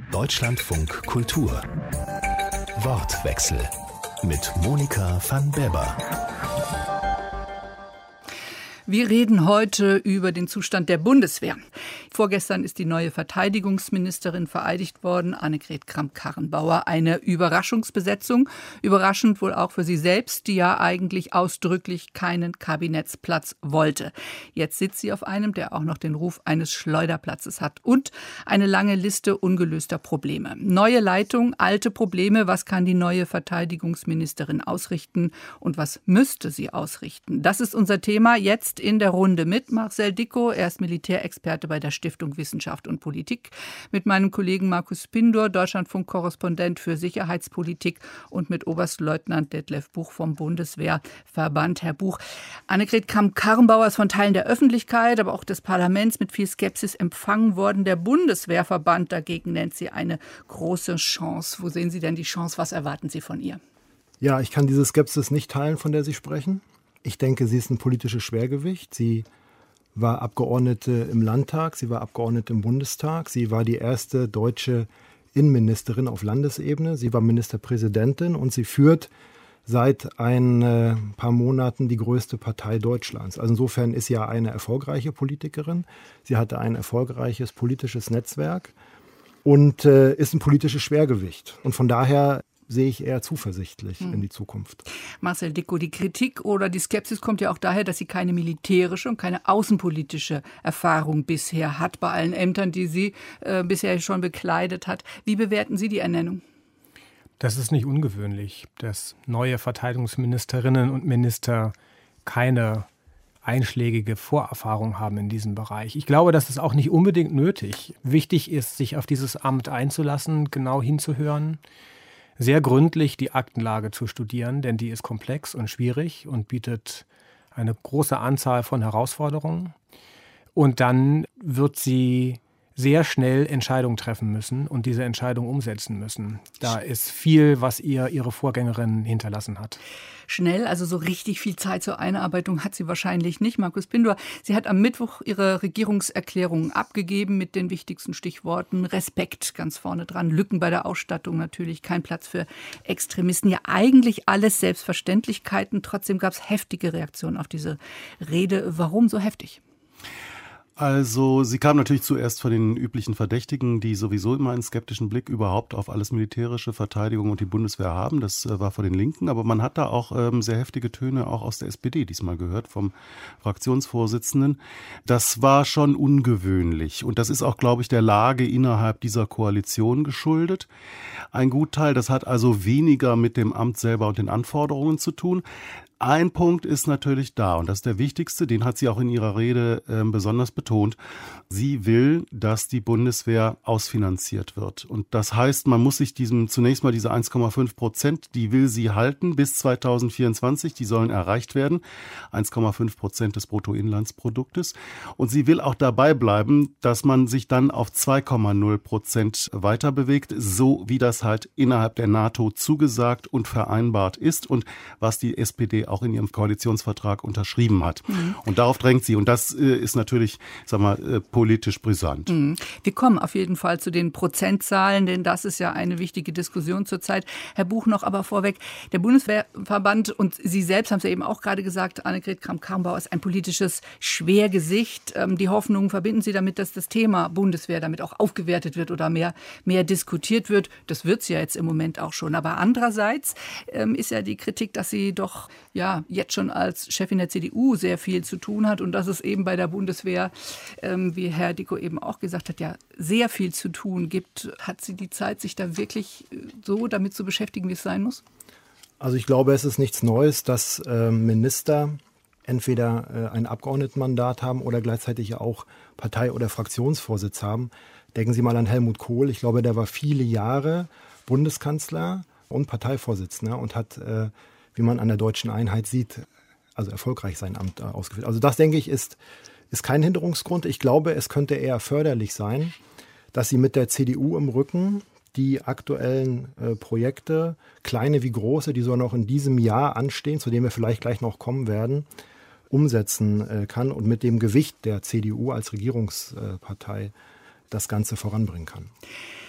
Deutschlandfunk Kultur. Wortwechsel mit Monika van Bebber. Wir reden heute über den Zustand der Bundeswehr. Vorgestern ist die neue Verteidigungsministerin vereidigt worden, Annegret Kramp-Karrenbauer. Eine Überraschungsbesetzung. Überraschend wohl auch für sie selbst, die ja eigentlich ausdrücklich keinen Kabinettsplatz wollte. Jetzt sitzt sie auf einem, der auch noch den Ruf eines Schleuderplatzes hat. Und eine lange Liste ungelöster Probleme. Neue Leitung, alte Probleme. Was kann die neue Verteidigungsministerin ausrichten? Und was müsste sie ausrichten? Das ist unser Thema jetzt in der Runde mit Marcel Dickow. Er ist Militärexperte bei der Stiftung Wissenschaft und Politik. Mit meinem Kollegen Markus Pindor, Deutschlandfunk-Korrespondent für Sicherheitspolitik, und mit Oberstleutnant Detlef Buch vom Bundeswehrverband. Herr Buch, Annegret Kramp-Karrenbauer ist von Teilen der Öffentlichkeit, aber auch des Parlaments mit viel Skepsis empfangen worden. Der Bundeswehrverband dagegen nennt sie eine große Chance. Wo sehen Sie denn die Chance? Was erwarten Sie von ihr? Ja, ich kann diese Skepsis nicht teilen, von der Sie sprechen. Ich denke, sie ist ein politisches Schwergewicht. Sie war Abgeordnete im Landtag, sie war Abgeordnete im Bundestag, sie war die erste deutsche Innenministerin auf Landesebene, sie war Ministerpräsidentin und sie führt seit ein paar Monaten die größte Partei Deutschlands. Also insofern ist sie ja eine erfolgreiche Politikerin. Sie hatte ein erfolgreiches politisches Netzwerk und ist ein politisches Schwergewicht. Und von daher sehe ich eher zuversichtlich in die Zukunft. Marcel Dickow, die Kritik oder die Skepsis kommt ja auch daher, dass sie keine militärische und keine außenpolitische Erfahrung bisher hat, bei allen Ämtern, die sie bisher schon bekleidet hat. Wie bewerten Sie die Ernennung? Das ist nicht ungewöhnlich, dass neue Verteidigungsministerinnen und Minister keine einschlägige Vorerfahrung haben in diesem Bereich. Ich glaube, das ist auch nicht unbedingt nötig. Wichtig ist, sich auf dieses Amt einzulassen, genau hinzuhören, sehr gründlich die Aktenlage zu studieren, denn die ist komplex und schwierig und bietet eine große Anzahl von Herausforderungen. Und dann wird sie sehr schnell Entscheidungen treffen müssen und diese Entscheidung umsetzen müssen. Da ist viel, was ihre Vorgängerin hinterlassen hat. Schnell, also so richtig viel Zeit zur Einarbeitung hat sie wahrscheinlich nicht. Markus Pindor, sie hat am Mittwoch ihre Regierungserklärung abgegeben mit den wichtigsten Stichworten. Respekt ganz vorne dran, Lücken bei der Ausstattung natürlich, kein Platz für Extremisten. Ja, eigentlich alles Selbstverständlichkeiten. Trotzdem gab es heftige Reaktionen auf diese Rede. Warum so heftig? Also sie kam natürlich zuerst von den üblichen Verdächtigen, die sowieso immer einen skeptischen Blick überhaupt auf alles militärische, Verteidigung und die Bundeswehr haben. Das war von den Linken, aber man hat da auch sehr heftige Töne auch aus der SPD diesmal gehört, vom Fraktionsvorsitzenden. Das war schon ungewöhnlich und das ist auch, glaube ich, der Lage innerhalb dieser Koalition geschuldet. Ein Gutteil, das hat also weniger mit dem Amt selber und den Anforderungen zu tun. Ein Punkt ist natürlich da und das ist der wichtigste, den hat sie auch in ihrer Rede besonders betont. Sie will, dass die Bundeswehr ausfinanziert wird. Und das heißt, man muss sich zunächst mal diese 1,5%, die will sie halten bis 2024, die sollen erreicht werden. 1,5% des Bruttoinlandsproduktes. Und sie will auch dabei bleiben, dass man sich dann auf 2,0% weiter bewegt, so wie das halt innerhalb der NATO zugesagt und vereinbart ist und was die SPD auch in ihrem Koalitionsvertrag unterschrieben hat. Und darauf drängt sie. Und das ist natürlich, politisch brisant. Wir kommen auf jeden Fall zu den Prozentzahlen, denn das ist ja eine wichtige Diskussion zurzeit. Herr Buch, noch aber vorweg, der Bundeswehrverband und Sie selbst haben es ja eben auch gerade gesagt, Annegret Kramp-Karrenbauer ist ein politisches Schwergesicht. Die Hoffnung verbinden Sie damit, dass das Thema Bundeswehr damit auch aufgewertet wird oder mehr diskutiert wird. Das wird es ja jetzt im Moment auch schon. Aber andererseits ist ja die Kritik, dass sie doch jetzt schon als Chefin der CDU sehr viel zu tun hat und dass es eben bei der Bundeswehr, wie Herr Dickow eben auch gesagt hat, ja sehr viel zu tun gibt. Hat sie die Zeit, sich da wirklich so damit zu beschäftigen, wie es sein muss? Also ich glaube, es ist nichts Neues, dass Minister entweder ein Abgeordnetenmandat haben oder gleichzeitig auch Partei- oder Fraktionsvorsitz haben. Denken Sie mal an Helmut Kohl. Ich glaube, der war viele Jahre Bundeskanzler und Parteivorsitzender und hat, wie man an der deutschen Einheit sieht, also erfolgreich sein Amt ausgeführt. Also das, denke ich, ist kein Hinderungsgrund. Ich glaube, es könnte eher förderlich sein, dass sie mit der CDU im Rücken die aktuellen Projekte, kleine wie große, die so noch in diesem Jahr anstehen, zu denen wir vielleicht gleich noch kommen werden, umsetzen kann und mit dem Gewicht der CDU als Regierungspartei das Ganze voranbringen kann.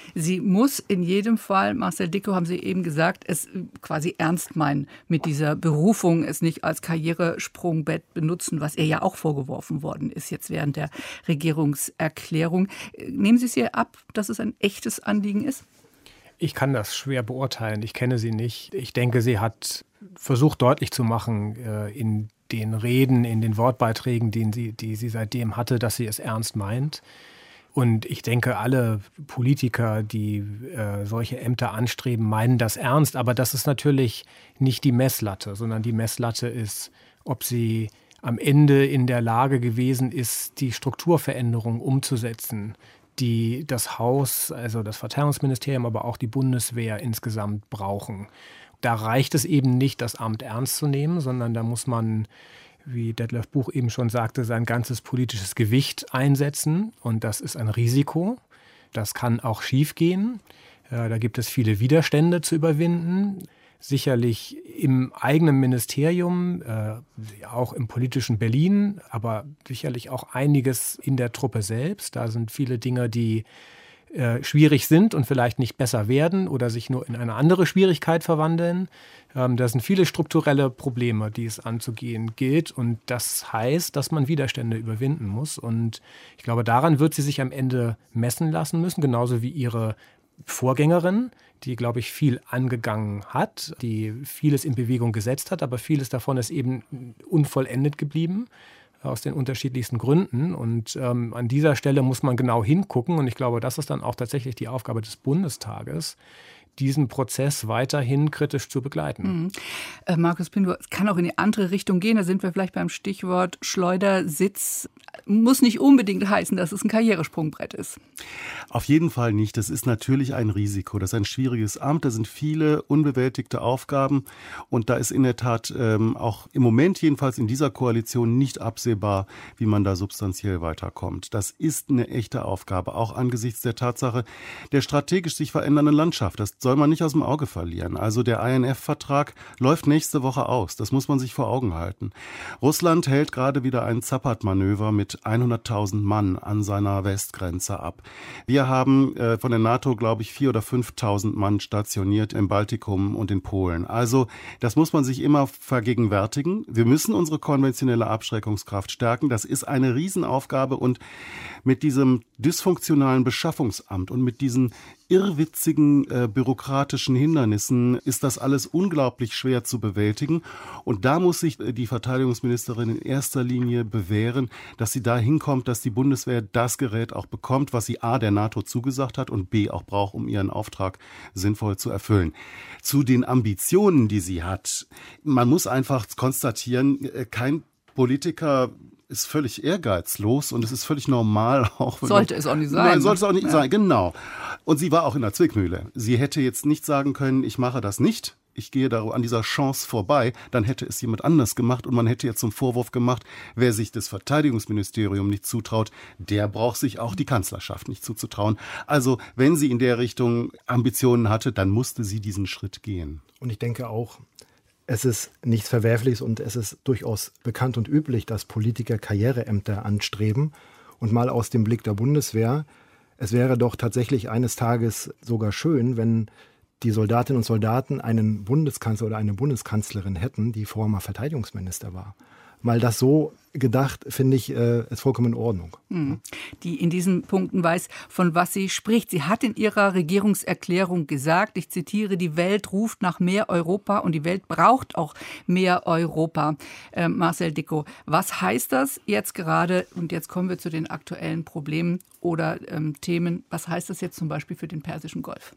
Sie muss in jedem Fall, Marcel Dickow, haben Sie eben gesagt, es quasi ernst meinen mit dieser Berufung, es nicht als Karrieresprungbett benutzen, was ihr ja auch vorgeworfen worden ist jetzt während der Regierungserklärung. Nehmen Sie es ihr ab, dass es ein echtes Anliegen ist? Ich kann das schwer beurteilen. Ich kenne sie nicht. Ich denke, sie hat versucht deutlich zu machen in den Reden, in den Wortbeiträgen, die sie seitdem hatte, dass sie es ernst meint. Und ich denke, alle Politiker, die solche Ämter anstreben, meinen das ernst. Aber das ist natürlich nicht die Messlatte, sondern die Messlatte ist, ob sie am Ende in der Lage gewesen ist, die Strukturveränderung umzusetzen, die das Haus, also das Verteidigungsministerium, aber auch die Bundeswehr insgesamt brauchen. Da reicht es eben nicht, das Amt ernst zu nehmen, sondern da muss man, wie Detlef Buch eben schon sagte, sein ganzes politisches Gewicht einsetzen. Und das ist ein Risiko. Das kann auch schiefgehen. Da gibt es viele Widerstände zu überwinden. Sicherlich im eigenen Ministerium, auch im politischen Berlin, aber sicherlich auch einiges in der Truppe selbst. Da sind viele Dinge, die schwierig sind und vielleicht nicht besser werden oder sich nur in eine andere Schwierigkeit verwandeln. Da sind viele strukturelle Probleme, die es anzugehen gilt. Und das heißt, dass man Widerstände überwinden muss. Und ich glaube, daran wird sie sich am Ende messen lassen müssen, genauso wie ihre Vorgängerin, die, glaube ich, viel angegangen hat, die vieles in Bewegung gesetzt hat, aber vieles davon ist eben unvollendet geblieben, aus den unterschiedlichsten Gründen. Und an dieser Stelle muss man genau hingucken. Und ich glaube, das ist dann auch tatsächlich die Aufgabe des Bundestages, diesen Prozess weiterhin kritisch zu begleiten. Markus Pindur, es kann auch in die andere Richtung gehen. Da sind wir vielleicht beim Stichwort Schleudersitz. Muss nicht unbedingt heißen, dass es ein Karrieresprungbrett ist. Auf jeden Fall nicht. Das ist natürlich ein Risiko. Das ist ein schwieriges Amt. Da sind viele unbewältigte Aufgaben. Und da ist in der Tat auch im Moment jedenfalls in dieser Koalition nicht absehbar, wie man da substanziell weiterkommt. Das ist eine echte Aufgabe, auch angesichts der Tatsache der strategisch sich verändernden Landschaft. Das soll man nicht aus dem Auge verlieren. Also der INF-Vertrag läuft nächste Woche aus. Das muss man sich vor Augen halten. Russland hält gerade wieder ein Zapad-Manöver mit 100.000 Mann an seiner Westgrenze ab. Wir haben von der NATO, glaube ich, 4.000 oder 5.000 Mann stationiert im Baltikum und in Polen. Also das muss man sich immer vergegenwärtigen. Wir müssen unsere konventionelle Abschreckungskraft stärken. Das ist eine Riesenaufgabe. Und mit diesem dysfunktionalen Beschaffungsamt und mit diesen irrwitzigen bürokratischen Hindernissen ist das alles unglaublich schwer zu bewältigen. Und da muss sich die Verteidigungsministerin in erster Linie bewähren, dass sie da hinkommt, dass die Bundeswehr das Gerät auch bekommt, was sie A, der NATO zugesagt hat und B, auch braucht, um ihren Auftrag sinnvoll zu erfüllen. Zu den Ambitionen, die sie hat. Man muss einfach konstatieren, kein Politiker ist völlig ehrgeizlos und es ist völlig normal. Sollte es auch nicht sein. Nein, sollte es auch nicht sein, genau. Und sie war auch in der Zwickmühle. Sie hätte jetzt nicht sagen können, ich mache das nicht, ich gehe da an dieser Chance vorbei, dann hätte es jemand anders gemacht und man hätte jetzt zum Vorwurf gemacht, wer sich das Verteidigungsministerium nicht zutraut, der braucht sich auch die Kanzlerschaft nicht zuzutrauen. Also wenn sie in der Richtung Ambitionen hatte, dann musste sie diesen Schritt gehen. Und ich denke auch, es ist nichts Verwerfliches und es ist durchaus bekannt und üblich, dass Politiker Karriereämter anstreben. Und mal aus dem Blick der Bundeswehr, es wäre doch tatsächlich eines Tages sogar schön, wenn die Soldatinnen und Soldaten einen Bundeskanzler oder eine Bundeskanzlerin hätten, die vorher mal Verteidigungsminister war. Mal das so gedacht, finde ich, ist vollkommen in Ordnung. Die in diesen Punkten weiß, von was sie spricht. Sie hat in ihrer Regierungserklärung gesagt, ich zitiere, die Welt ruft nach mehr Europa und die Welt braucht auch mehr Europa. Marcel Dickow, was heißt das jetzt gerade? Und jetzt kommen wir zu den aktuellen Problemen oder Themen. Was heißt das jetzt zum Beispiel für den Persischen Golf?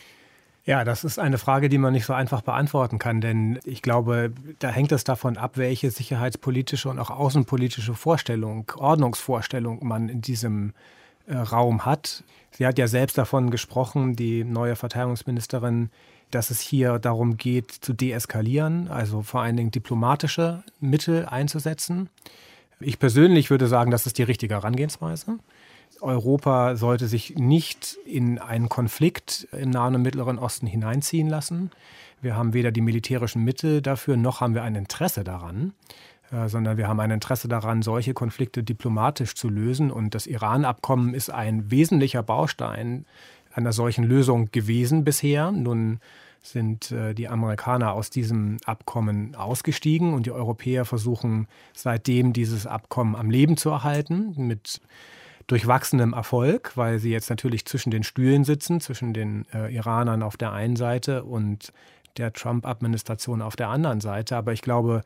Ja, das ist eine Frage, die man nicht so einfach beantworten kann, denn ich glaube, da hängt es davon ab, welche sicherheitspolitische und auch außenpolitische Ordnungsvorstellung man in diesem Raum hat. Sie hat ja selbst davon gesprochen, die neue Verteidigungsministerin, dass es hier darum geht, zu deeskalieren, also vor allen Dingen diplomatische Mittel einzusetzen. Ich persönlich würde sagen, das ist die richtige Herangehensweise. Europa sollte sich nicht in einen Konflikt im Nahen und Mittleren Osten hineinziehen lassen. Wir haben weder die militärischen Mittel dafür, noch haben wir ein Interesse daran, sondern wir haben ein Interesse daran, solche Konflikte diplomatisch zu lösen. Und das Iran-Abkommen ist ein wesentlicher Baustein einer solchen Lösung gewesen bisher. Nun sind die Amerikaner aus diesem Abkommen ausgestiegen und die Europäer versuchen seitdem dieses Abkommen am Leben zu erhalten mit durchwachsenem Erfolg, weil sie jetzt natürlich zwischen den Stühlen sitzen, zwischen den Iranern auf der einen Seite und der Trump-Administration auf der anderen Seite. Aber ich glaube,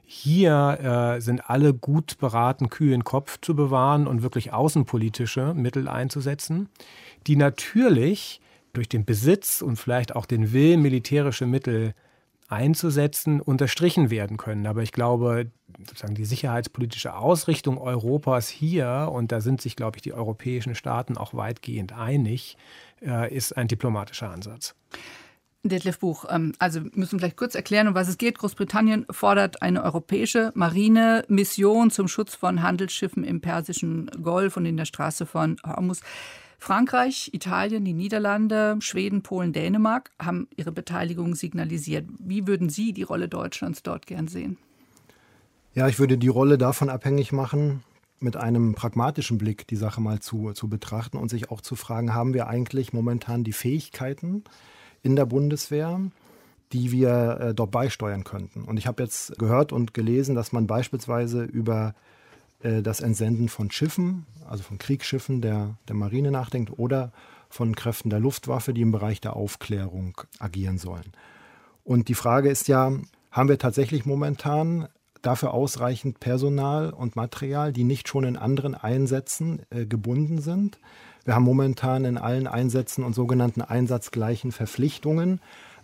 hier sind alle gut beraten, kühlen Kopf zu bewahren und wirklich außenpolitische Mittel einzusetzen, die natürlich durch den Besitz und vielleicht auch den Willen, militärische Mittel einzusetzen, unterstrichen werden können. Aber ich glaube, sozusagen die sicherheitspolitisische Ausrichtung Europas hier, und da sind sich, glaube ich, die europäischen Staaten auch weitgehend einig, ist ein diplomatischer Ansatz. Detlef Buch, also müssen wir vielleicht kurz erklären, um was es geht. Großbritannien fordert eine europäische Marinemission zum Schutz von Handelsschiffen im Persischen Golf und in der Straße von Hormuz. Frankreich, Italien, die Niederlande, Schweden, Polen, Dänemark haben ihre Beteiligung signalisiert. Wie würden Sie die Rolle Deutschlands dort gern sehen? Ja, ich würde die Rolle davon abhängig machen, mit einem pragmatischen Blick die Sache mal zu betrachten und sich auch zu fragen, haben wir eigentlich momentan die Fähigkeiten in der Bundeswehr, die wir dort beisteuern könnten. Und ich habe jetzt gehört und gelesen, dass man beispielsweise über das Entsenden von Schiffen, also von Kriegsschiffen der Marine nachdenkt oder von Kräften der Luftwaffe, die im Bereich der Aufklärung agieren sollen. Und die Frage ist ja, haben wir tatsächlich momentan dafür ausreichend Personal und Material, die nicht schon in anderen Einsätzen gebunden sind? Wir haben momentan in allen Einsätzen und sogenannten einsatzgleichen Verpflichtungen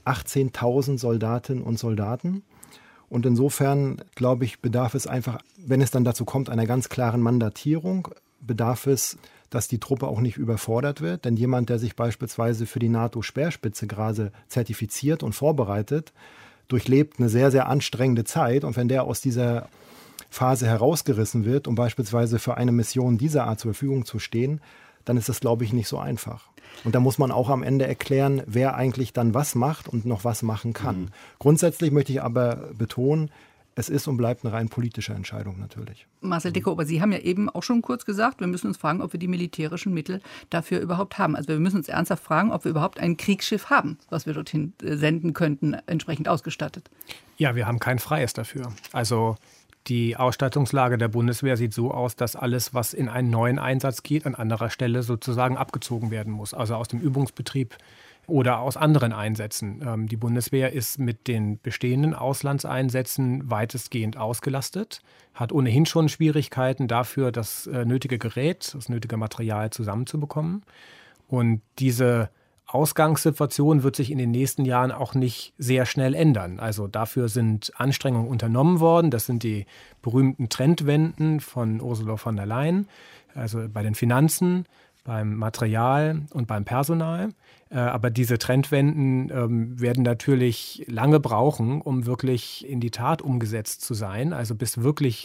18.000 Soldatinnen und Soldaten. Und insofern, glaube ich, bedarf es einfach, wenn es dann dazu kommt, einer ganz klaren Mandatierung, bedarf es, dass die Truppe auch nicht überfordert wird. Denn jemand, der sich beispielsweise für die NATO-Speerspitze gerade zertifiziert und vorbereitet, durchlebt eine sehr, sehr anstrengende Zeit. Und wenn der aus dieser Phase herausgerissen wird, um beispielsweise für eine Mission dieser Art zur Verfügung zu stehen, dann ist das, glaube ich, nicht so einfach. Und da muss man auch am Ende erklären, wer eigentlich dann was macht und noch was machen kann. Grundsätzlich möchte ich aber betonen, es ist und bleibt eine rein politische Entscheidung natürlich. Marcel Dickow, aber Sie haben ja eben auch schon kurz gesagt, wir müssen uns fragen, ob wir die militärischen Mittel dafür überhaupt haben. Also wir müssen uns ernsthaft fragen, ob wir überhaupt ein Kriegsschiff haben, was wir dorthin senden könnten, entsprechend ausgestattet. Ja, wir haben kein Freies dafür. Also die Ausstattungslage der Bundeswehr sieht so aus, dass alles, was in einen neuen Einsatz geht, an anderer Stelle sozusagen abgezogen werden muss. Also aus dem Übungsbetrieb oder aus anderen Einsätzen. Die Bundeswehr ist mit den bestehenden Auslandseinsätzen weitestgehend ausgelastet, hat ohnehin schon Schwierigkeiten dafür, das nötige Gerät, das nötige Material zusammenzubekommen. Und diese Ausgangssituation wird sich in den nächsten Jahren auch nicht sehr schnell ändern. Also dafür sind Anstrengungen unternommen worden. Das sind die berühmten Trendwenden von Ursula von der Leyen, also bei den Finanzen, beim Material und beim Personal. Aber diese Trendwenden werden natürlich lange brauchen, um wirklich in die Tat umgesetzt zu sein. Also bis wirklich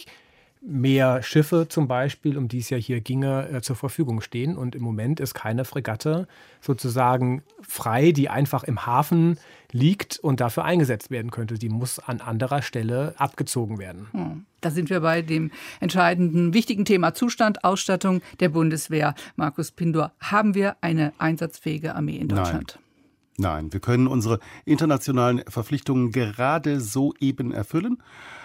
mehr Schiffe zum Beispiel, um die es ja hier ginge, zur Verfügung stehen. Und im Moment ist keine Fregatte sozusagen frei, die einfach im Hafen liegt und dafür eingesetzt werden könnte. Die muss an anderer Stelle abgezogen werden. Da sind wir bei dem entscheidenden, wichtigen Thema Zustand, Ausstattung der Bundeswehr. Markus Pindor, haben wir eine einsatzfähige Armee in Deutschland? Nein, wir können unsere internationalen Verpflichtungen gerade so eben erfüllen.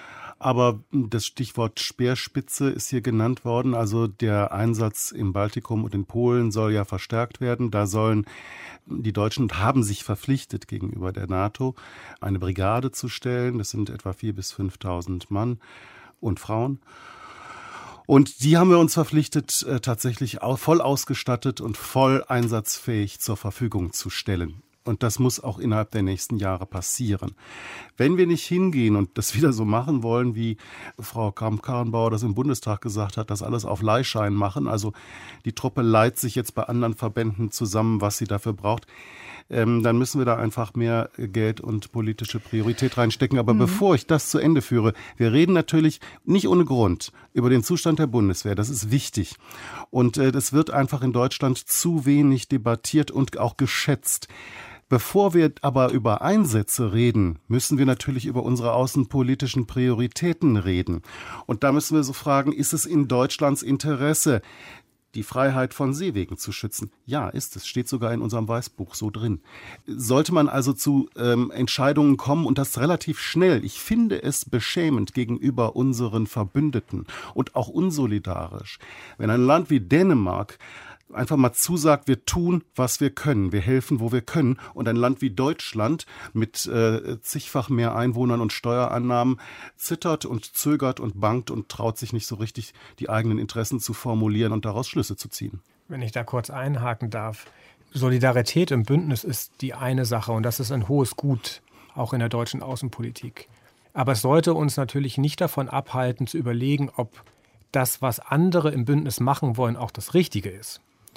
Aber das Stichwort Speerspitze ist hier genannt worden. Also der Einsatz im Baltikum und in Polen soll ja verstärkt werden. Da sollen die Deutschen haben sich verpflichtet gegenüber der NATO, eine Brigade zu stellen. Das sind etwa 4.000 bis 5.000 Mann und Frauen. Und die haben wir uns verpflichtet, tatsächlich auch voll ausgestattet und voll einsatzfähig zur Verfügung zu stellen. Und das muss auch innerhalb der nächsten Jahre passieren. Wenn wir nicht hingehen und das wieder so machen wollen, wie Frau Kramp-Karrenbauer das im Bundestag gesagt hat, das alles auf Leihschein machen, also die Truppe leiht sich jetzt bei anderen Verbänden zusammen, was sie dafür braucht, dann müssen wir da einfach mehr Geld und politische Priorität reinstecken. Aber bevor ich das zu Ende führe, wir reden natürlich nicht ohne Grund über den Zustand der Bundeswehr. Das ist wichtig. Und das wird einfach in Deutschland zu wenig debattiert und auch geschätzt. Bevor wir aber über Einsätze reden, müssen wir natürlich über unsere außenpolitischen Prioritäten reden. Und da müssen wir so fragen, ist es in Deutschlands Interesse, die Freiheit von Seewegen zu schützen. Ja, ist es. Steht sogar in unserem Weißbuch so drin. Sollte man also zu Entscheidungen kommen und das relativ schnell. Ich finde es beschämend gegenüber unseren Verbündeten und auch unsolidarisch, wenn ein Land wie Dänemark einfach mal zusagt, wir tun, was wir können, wir helfen, wo wir können. Und ein Land wie Deutschland mit zigfach mehr Einwohnern und Steuereinnahmen zittert und zögert und bangt und traut sich nicht so richtig, die eigenen Interessen zu formulieren und daraus Schlüsse zu ziehen. Wenn ich da kurz einhaken darf. Solidarität im Bündnis ist die eine Sache und das ist ein hohes Gut, auch in der deutschen Außenpolitik. Aber es sollte uns natürlich nicht davon abhalten, zu überlegen, ob das, was andere im Bündnis machen wollen, auch das Richtige ist.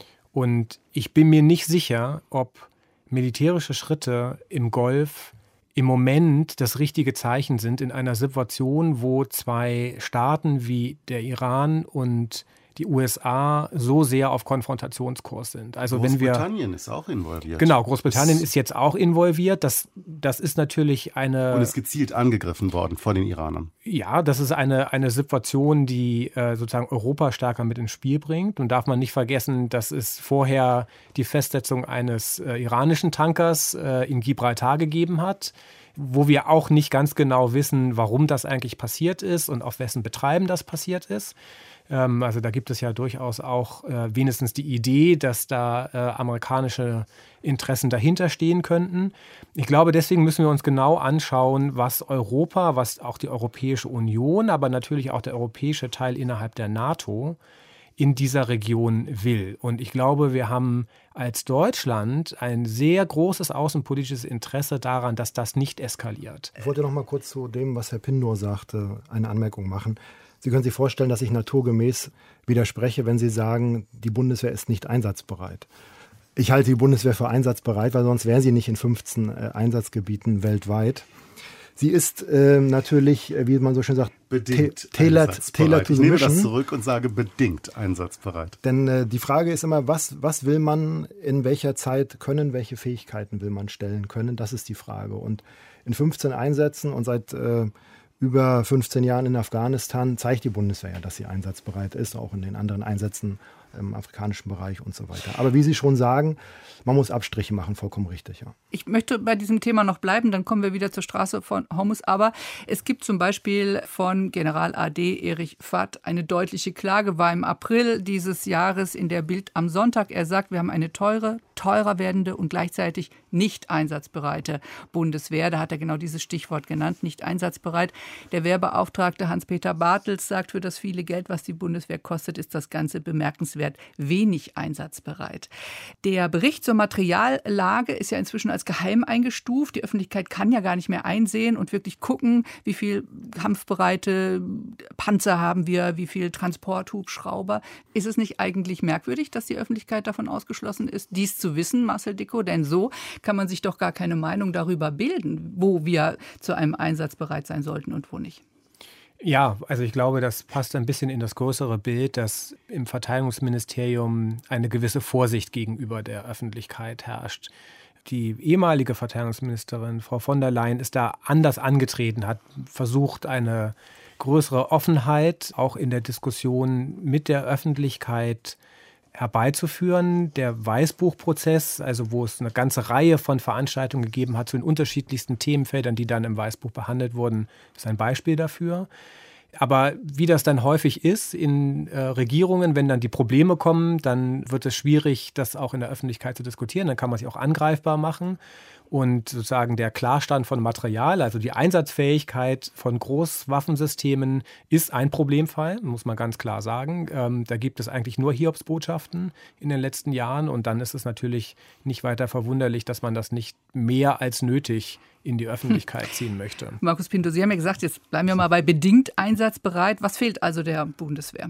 Und ich bin mir nicht sicher, ob militärische Schritte im Golf im Moment das richtige Zeichen sind in einer Situation, wo zwei Staaten wie der Iran und die USA so sehr auf Konfrontationskurs sind. Also Großbritannien ist auch involviert. Genau, Großbritannien ist jetzt auch involviert. Das ist natürlich eine... Und ist gezielt angegriffen worden von den Iranern. Ja, das ist eine Situation, die sozusagen Europa stärker mit ins Spiel bringt. Und darf man nicht vergessen, dass es vorher die Festsetzung eines iranischen Tankers in Gibraltar gegeben hat, wo wir auch nicht ganz genau wissen, warum das eigentlich passiert ist und auf wessen Betreiben das passiert ist. Also da gibt es ja durchaus auch wenigstens die Idee, dass da amerikanische Interessen dahinter stehen könnten. Ich glaube, deswegen müssen wir uns genau anschauen, was Europa, was auch die Europäische Union, aber natürlich auch der europäische Teil innerhalb der NATO in dieser Region will. Und ich glaube, wir haben als Deutschland ein sehr großes außenpolitisches Interesse daran, dass das nicht eskaliert. Ich wollte noch mal kurz zu dem, was Herr Pindor sagte, eine Anmerkung machen. Sie können sich vorstellen, dass ich naturgemäß widerspreche, wenn Sie sagen, die Bundeswehr ist nicht einsatzbereit. Ich halte die Bundeswehr für einsatzbereit, weil sonst wäre sie nicht in 15 Einsatzgebieten weltweit. Sie ist natürlich, wie man so schön sagt, bedingt tailored einsatzbereit. to Ich the nehme mission. das zurück und sage bedingt einsatzbereit. Denn die Frage ist immer, was will man in welcher Zeit können, welche Fähigkeiten will man stellen können? Das ist die Frage. Und in 15 Einsätzen und seit über 15 Jahren in Afghanistan zeigt die Bundeswehr ja, dass sie einsatzbereit ist, auch in den anderen Einsätzen im afrikanischen Bereich und so weiter. Aber wie Sie schon sagen, man muss Abstriche machen, vollkommen richtig. Ja. Ich möchte bei diesem Thema noch bleiben, dann kommen wir wieder zur Straße von Hormuz. Aber es gibt zum Beispiel von General AD Erich Fatt eine deutliche Klage, war im April dieses Jahres in der Bild am Sonntag. Er sagt, wir haben eine teurer werdende und gleichzeitig nicht einsatzbereite Bundeswehr. Da hat er genau dieses Stichwort genannt, nicht einsatzbereit. Der Wehrbeauftragte Hans-Peter Bartels sagt, für das viele Geld, was die Bundeswehr kostet, ist das Ganze bemerkenswert wenig einsatzbereit. Der Bericht zur Materiallage ist ja inzwischen als geheim eingestuft. Die Öffentlichkeit kann ja gar nicht mehr einsehen und wirklich gucken, wie viel kampfbereite Panzer haben wir, wie viel Transporthubschrauber. Ist es nicht eigentlich merkwürdig, dass die Öffentlichkeit davon ausgeschlossen ist, dies zu wissen, Marcel Dickow? Denn so kann man sich doch gar keine Meinung darüber bilden, wo wir zu einem Einsatz bereit sein sollten und wo nicht. Ja, also ich glaube, das passt ein bisschen in das größere Bild, dass im Verteidigungsministerium eine gewisse Vorsicht gegenüber der Öffentlichkeit herrscht. Die ehemalige Verteidigungsministerin, Frau von der Leyen, ist da anders angetreten, hat versucht, eine größere Offenheit auch in der Diskussion mit der Öffentlichkeit herbeizuführen. Der Weißbuchprozess, also wo es eine ganze Reihe von Veranstaltungen gegeben hat zu den unterschiedlichsten Themenfeldern, die dann im Weißbuch behandelt wurden, ist ein Beispiel dafür. Aber wie das dann häufig ist in Regierungen, wenn dann die Probleme kommen, dann wird es schwierig, das auch in der Öffentlichkeit zu diskutieren. Dann kann man sich auch angreifbar machen. Und sozusagen der Klarstand von Material, also die Einsatzfähigkeit von Großwaffensystemen, ist ein Problemfall, muss man ganz klar sagen. Da gibt es eigentlich nur Hiobsbotschaften in den letzten Jahren. Und dann ist es natürlich nicht weiter verwunderlich, dass man das nicht mehr als nötig in die Öffentlichkeit ziehen möchte. Markus Pindor, Sie haben ja gesagt, jetzt bleiben wir mal bei bedingt einsatzbereit. Was fehlt also der Bundeswehr?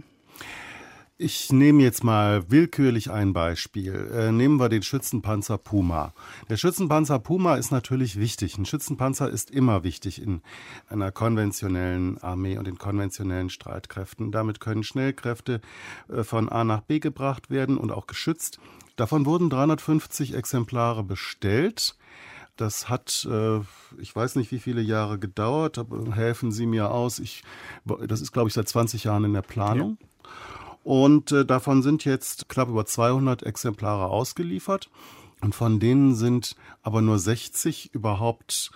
Ich nehme jetzt mal willkürlich ein Beispiel. Nehmen wir den Schützenpanzer Puma. Der Schützenpanzer Puma ist natürlich wichtig. Ein Schützenpanzer ist immer wichtig in einer konventionellen Armee und in konventionellen Streitkräften. Damit können Schnellkräfte von A nach B gebracht werden und auch geschützt. Davon wurden 350 Exemplare bestellt. Das hat, ich weiß nicht, wie viele Jahre gedauert, aber helfen Sie mir aus. Das ist, glaube ich, seit 20 Jahren in der Planung. Ja. Und davon sind jetzt knapp über 200 Exemplare ausgeliefert. Und von denen sind aber nur 60 überhaupt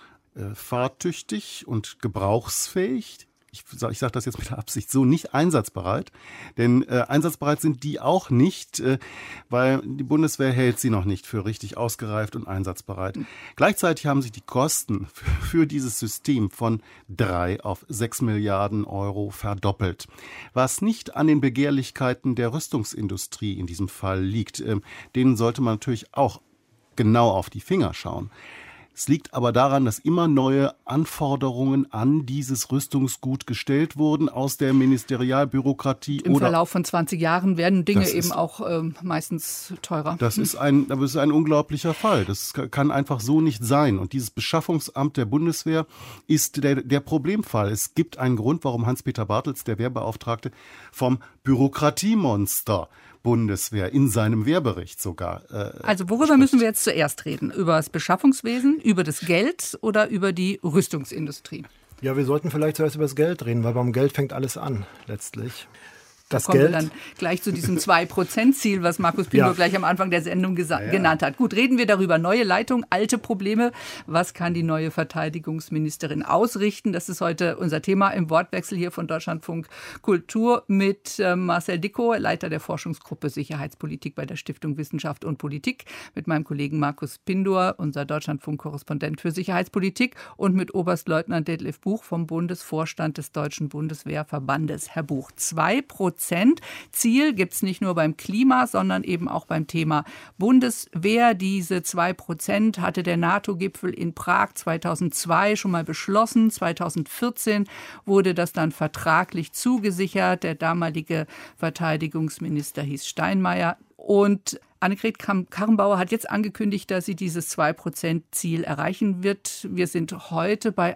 fahrtüchtig und gebrauchsfähig. Ich sage das jetzt mit der Absicht so, nicht einsatzbereit. Denn einsatzbereit sind die auch nicht, weil die Bundeswehr hält sie noch nicht für richtig ausgereift und einsatzbereit. Gleichzeitig haben sich die Kosten für dieses System von 3 auf 6 Milliarden Euro verdoppelt. Was nicht an den Begehrlichkeiten der Rüstungsindustrie in diesem Fall liegt, denen sollte man natürlich auch genau auf die Finger schauen. Es liegt aber daran, dass immer neue Anforderungen an dieses Rüstungsgut gestellt wurden aus der Ministerialbürokratie. Im Verlauf von 20 Jahren werden Dinge eben auch meistens teurer. Das ist ein unglaublicher Fall. Das kann einfach so nicht sein. Und dieses Beschaffungsamt der Bundeswehr ist der Problemfall. Es gibt einen Grund, warum Hans-Peter Bartels, der Wehrbeauftragte, vom Bürokratiemonster Bundeswehr in seinem Wehrbericht sogar. Also worüber müssen wir jetzt zuerst reden? Über das Beschaffungswesen, über das Geld oder über die Rüstungsindustrie? Ja, wir sollten vielleicht zuerst über das Geld reden, weil beim Geld fängt alles an, letztlich. Das kommen wir dann gleich zu diesem 2%-Ziel, was Markus Pindor gleich am Anfang der Sendung genannt hat. Gut, reden wir darüber. Neue Leitung, alte Probleme. Was kann die neue Verteidigungsministerin ausrichten? Das ist heute unser Thema im Wortwechsel hier von Deutschlandfunk Kultur mit Marcel Dickow, Leiter der Forschungsgruppe Sicherheitspolitik bei der Stiftung Wissenschaft und Politik, mit meinem Kollegen Markus Pindor, unser Deutschlandfunk-Korrespondent für Sicherheitspolitik, und mit Oberstleutnant Detlef Buch vom Bundesvorstand des Deutschen Bundeswehrverbandes. Herr Buch, 2% Ziel gibt es nicht nur beim Klima, sondern eben auch beim Thema Bundeswehr. Diese 2% hatte der NATO-Gipfel in Prag 2002 schon mal beschlossen. 2014 wurde das dann vertraglich zugesichert. Der damalige Verteidigungsminister hieß Steinmeier. Und Annegret Kramp-Karrenbauer hat jetzt angekündigt, dass sie dieses 2%-Ziel erreichen wird. Wir sind heute bei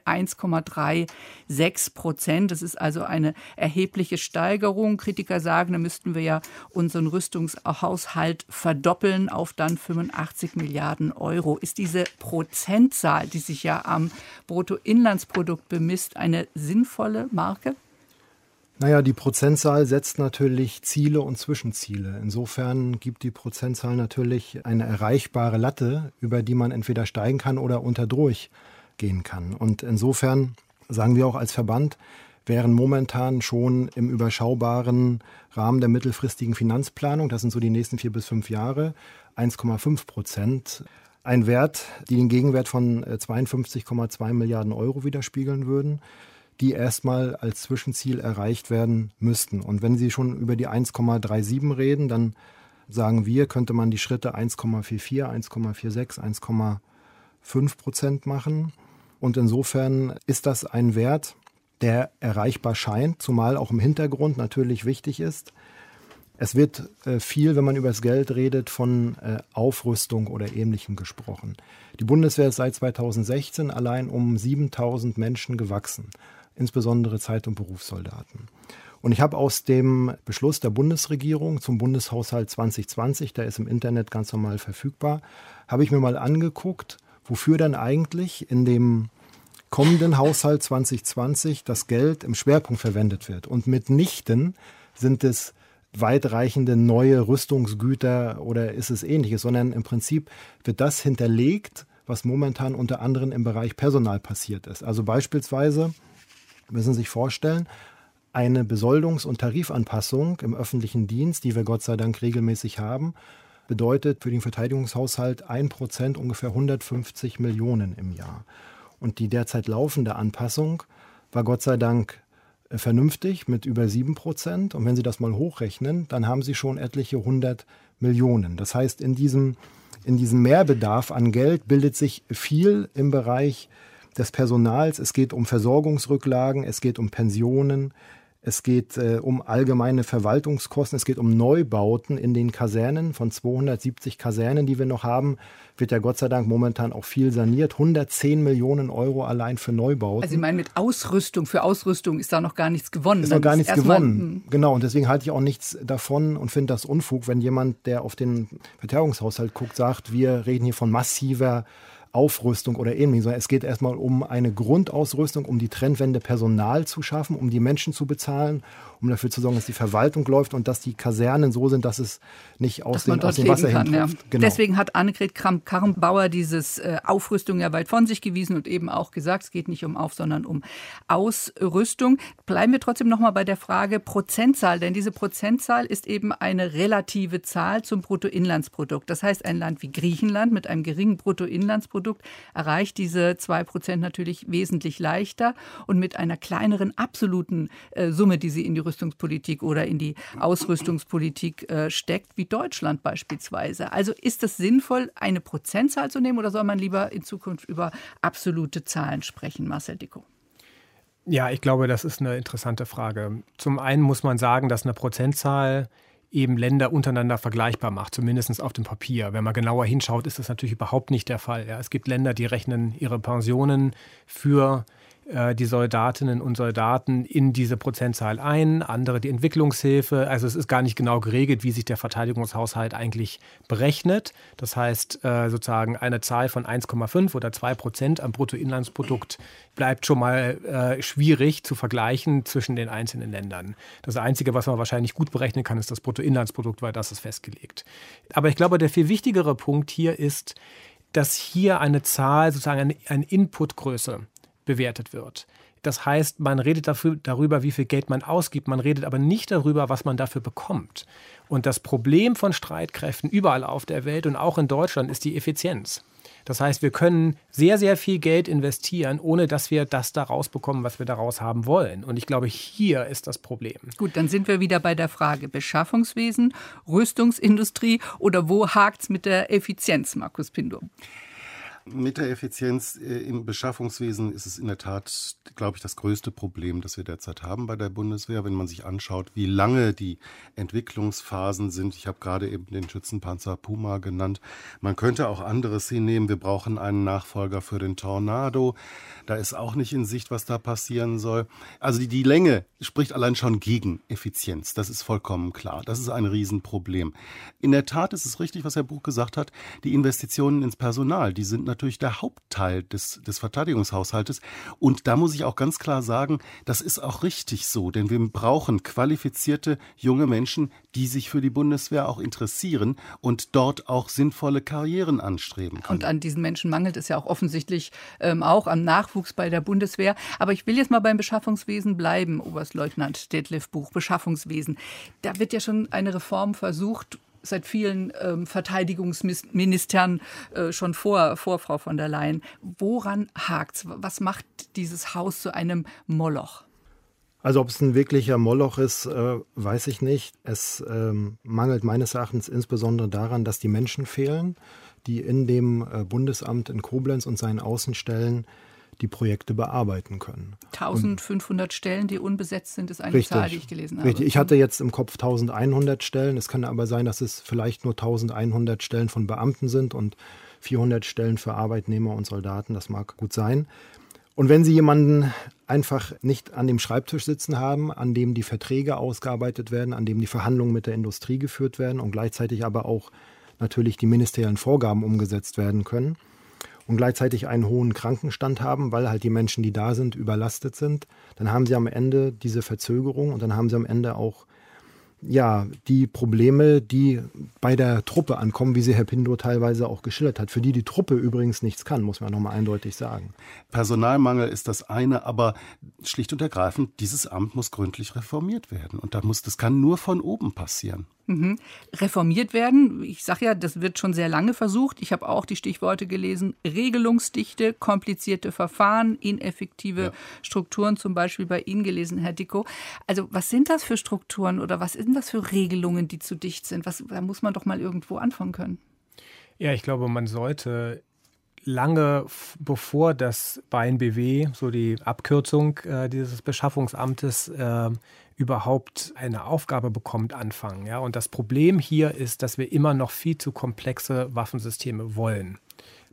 1,36%. Das ist also eine erhebliche Steigerung. Kritiker sagen, da müssten wir ja unseren Rüstungshaushalt verdoppeln auf dann 85 Milliarden Euro. Ist diese Prozentzahl, die sich ja am Bruttoinlandsprodukt bemisst, eine sinnvolle Marke? Naja, die Prozentzahl setzt natürlich Ziele und Zwischenziele. Insofern gibt die Prozentzahl natürlich eine erreichbare Latte, über die man entweder steigen kann oder unterdurch gehen kann. Und insofern sagen wir auch als Verband, wären momentan schon im überschaubaren Rahmen der mittelfristigen Finanzplanung, das sind so die nächsten 4 bis 5 Jahre, 1,5%. Ein Wert, die den Gegenwert von 52,2 Milliarden Euro widerspiegeln würden, die erstmal als Zwischenziel erreicht werden müssten. Und wenn Sie schon über die 1,37 reden, dann sagen wir, könnte man die Schritte 1,44, 1,46, 1,5% machen. Und insofern ist das ein Wert, der erreichbar scheint, zumal auch im Hintergrund natürlich wichtig ist. Es wird viel, wenn man über das Geld redet, von Aufrüstung oder Ähnlichem gesprochen. Die Bundeswehr ist seit 2016 allein um 7.000 Menschen gewachsen, insbesondere Zeit- und Berufssoldaten. Und ich habe aus dem Beschluss der Bundesregierung zum Bundeshaushalt 2020, der ist im Internet ganz normal verfügbar, habe ich mir mal angeguckt, wofür dann eigentlich in dem kommenden Haushalt 2020 das Geld im Schwerpunkt verwendet wird. Und mitnichten sind es weitreichende neue Rüstungsgüter oder ist es Ähnliches, sondern im Prinzip wird das hinterlegt, was momentan unter anderem im Bereich Personal passiert ist. Also beispielsweise müssen Sie sich vorstellen, eine Besoldungs- und Tarifanpassung im öffentlichen Dienst, die wir Gott sei Dank regelmäßig haben, bedeutet für den Verteidigungshaushalt 1% ungefähr 150 Millionen im Jahr. Und die derzeit laufende Anpassung war Gott sei Dank vernünftig mit über 7%. Und wenn Sie das mal hochrechnen, dann haben Sie schon etliche 100 Millionen. Das heißt, in diesem Mehrbedarf an Geld bildet sich viel im Bereich des Personals. Es geht um Versorgungsrücklagen, es geht um Pensionen, es geht um allgemeine Verwaltungskosten, es geht um Neubauten in den Kasernen. Von 270 Kasernen, die wir noch haben, wird ja Gott sei Dank momentan auch viel saniert. 110 Millionen Euro allein für Neubauten. Also Sie meinen mit Ausrüstung, für Ausrüstung ist da noch gar nichts gewonnen. Ist noch gar nichts gewonnen, genau. Und deswegen halte ich auch nichts davon und finde das Unfug, wenn jemand, der auf den Verteidigungshaushalt guckt, sagt, wir reden hier von massiver Aufrüstung oder ähnliches, sondern es geht erstmal um eine Grundausrüstung, um die Trendwende Personal zu schaffen, um die Menschen zu bezahlen, um dafür zu sorgen, dass die Verwaltung läuft und dass die Kasernen so sind, dass es nicht aus dem Wasser hintropft. Ja. Genau. Deswegen hat Annegret Kramp-Karrenbauer dieses Aufrüstung ja weit von sich gewiesen und eben auch gesagt, es geht nicht um sondern um Ausrüstung. Bleiben wir trotzdem noch mal bei der Frage Prozentzahl, denn diese Prozentzahl ist eben eine relative Zahl zum Bruttoinlandsprodukt. Das heißt, ein Land wie Griechenland mit einem geringen Bruttoinlandsprodukt erreicht diese 2% natürlich wesentlich leichter und mit einer kleineren absoluten Summe, die sie in die Rüstungspolitik oder in die Ausrüstungspolitik steckt, wie Deutschland beispielsweise. Also ist es sinnvoll, eine Prozentzahl zu nehmen oder soll man lieber in Zukunft über absolute Zahlen sprechen, Marcel Dickow? Ja, ich glaube, das ist eine interessante Frage. Zum einen muss man sagen, dass eine Prozentzahl eben Länder untereinander vergleichbar macht, zumindest auf dem Papier. Wenn man genauer hinschaut, ist das natürlich überhaupt nicht der Fall. Ja, es gibt Länder, die rechnen ihre Pensionen für die Soldatinnen und Soldaten in diese Prozentzahl ein, andere die Entwicklungshilfe. Also es ist gar nicht genau geregelt, wie sich der Verteidigungshaushalt eigentlich berechnet. Das heißt, sozusagen eine Zahl von 1,5 oder 2% am Bruttoinlandsprodukt bleibt schon mal schwierig zu vergleichen zwischen den einzelnen Ländern. Das Einzige, was man wahrscheinlich gut berechnen kann, ist das Bruttoinlandsprodukt, weil das ist festgelegt. Aber ich glaube, der viel wichtigere Punkt hier ist, dass hier eine Zahl, sozusagen eine Inputgröße bewertet wird. Das heißt, man redet darüber, wie viel Geld man ausgibt, man redet aber nicht darüber, was man dafür bekommt. Und das Problem von Streitkräften überall auf der Welt und auch in Deutschland ist die Effizienz. Das heißt, wir können sehr, sehr viel Geld investieren, ohne dass wir das da rausbekommen, was wir daraus haben wollen. Und ich glaube, hier ist das Problem. Gut, dann sind wir wieder bei der Frage Beschaffungswesen, Rüstungsindustrie oder wo hakt's mit der Effizienz, Markus Pindow? Mit der Effizienz im Beschaffungswesen ist es in der Tat, glaube ich, das größte Problem, das wir derzeit haben bei der Bundeswehr. Wenn man sich anschaut, wie lange die Entwicklungsphasen sind. Ich habe gerade eben den Schützenpanzer Puma genannt. Man könnte auch anderes hinnehmen. Wir brauchen einen Nachfolger für den Tornado. Da ist auch nicht in Sicht, was da passieren soll. Also die Länge spricht allein schon gegen Effizienz. Das ist vollkommen klar. Das ist ein Riesenproblem. In der Tat ist es richtig, was Herr Buch gesagt hat. Die Investitionen ins Personal, die sind natürlich der Hauptteil des Verteidigungshaushaltes. Und da muss ich auch ganz klar sagen, das ist auch richtig so, denn wir brauchen qualifizierte junge Menschen, die sich für die Bundeswehr auch interessieren und dort auch sinnvolle Karrieren anstreben können. Und an diesen Menschen mangelt es ja auch offensichtlich auch am Nachwuchs bei der Bundeswehr. Aber ich will jetzt mal beim Beschaffungswesen bleiben, Oberstleutnant Detlef Buch, Beschaffungswesen. Da wird ja schon eine Reform versucht, seit vielen Verteidigungsministern schon vor Frau von der Leyen. Woran hakt's? Was macht dieses Haus zu einem Moloch? Also ob es ein wirklicher Moloch ist, weiß ich nicht. Es mangelt meines Erachtens insbesondere daran, dass die Menschen fehlen, die in dem Bundesamt in Koblenz und seinen Außenstellen die Projekte bearbeiten können. 1500 Stellen, die unbesetzt sind, ist eine Zahl, die ich gelesen habe. Richtig. Ich hatte jetzt im Kopf 1100 Stellen. Es kann aber sein, dass es vielleicht nur 1100 Stellen von Beamten sind und 400 Stellen für Arbeitnehmer und Soldaten. Das mag gut sein. Und wenn Sie jemanden einfach nicht an dem Schreibtisch sitzen haben, an dem die Verträge ausgearbeitet werden, an dem die Verhandlungen mit der Industrie geführt werden und gleichzeitig aber auch natürlich die ministeriellen Vorgaben umgesetzt werden können, und gleichzeitig einen hohen Krankenstand haben, weil halt die Menschen, die da sind, überlastet sind, dann haben sie am Ende diese Verzögerung und dann haben sie am Ende auch die Probleme, die bei der Truppe ankommen, wie sie Herr Pindow teilweise auch geschildert hat, für die Truppe übrigens nichts kann, muss man nochmal eindeutig sagen. Personalmangel ist das eine, aber schlicht und ergreifend, dieses Amt muss gründlich reformiert werden. Und das kann nur von oben passieren. Mhm. Reformiert werden. Ich sage ja, das wird schon sehr lange versucht. Ich habe auch die Stichworte gelesen: Regelungsdichte, komplizierte Verfahren, ineffektive Strukturen, zum Beispiel bei Ihnen gelesen, Herr Dickow. Also was sind das für Strukturen oder was sind das für Regelungen, die zu dicht sind? Da muss man doch mal irgendwo anfangen können. Ja, ich glaube, man sollte lange bevor das BAINBW, so die Abkürzung dieses Beschaffungsamtes, überhaupt eine Aufgabe bekommt, anfangen. Ja? Und das Problem hier ist, dass wir immer noch viel zu komplexe Waffensysteme wollen.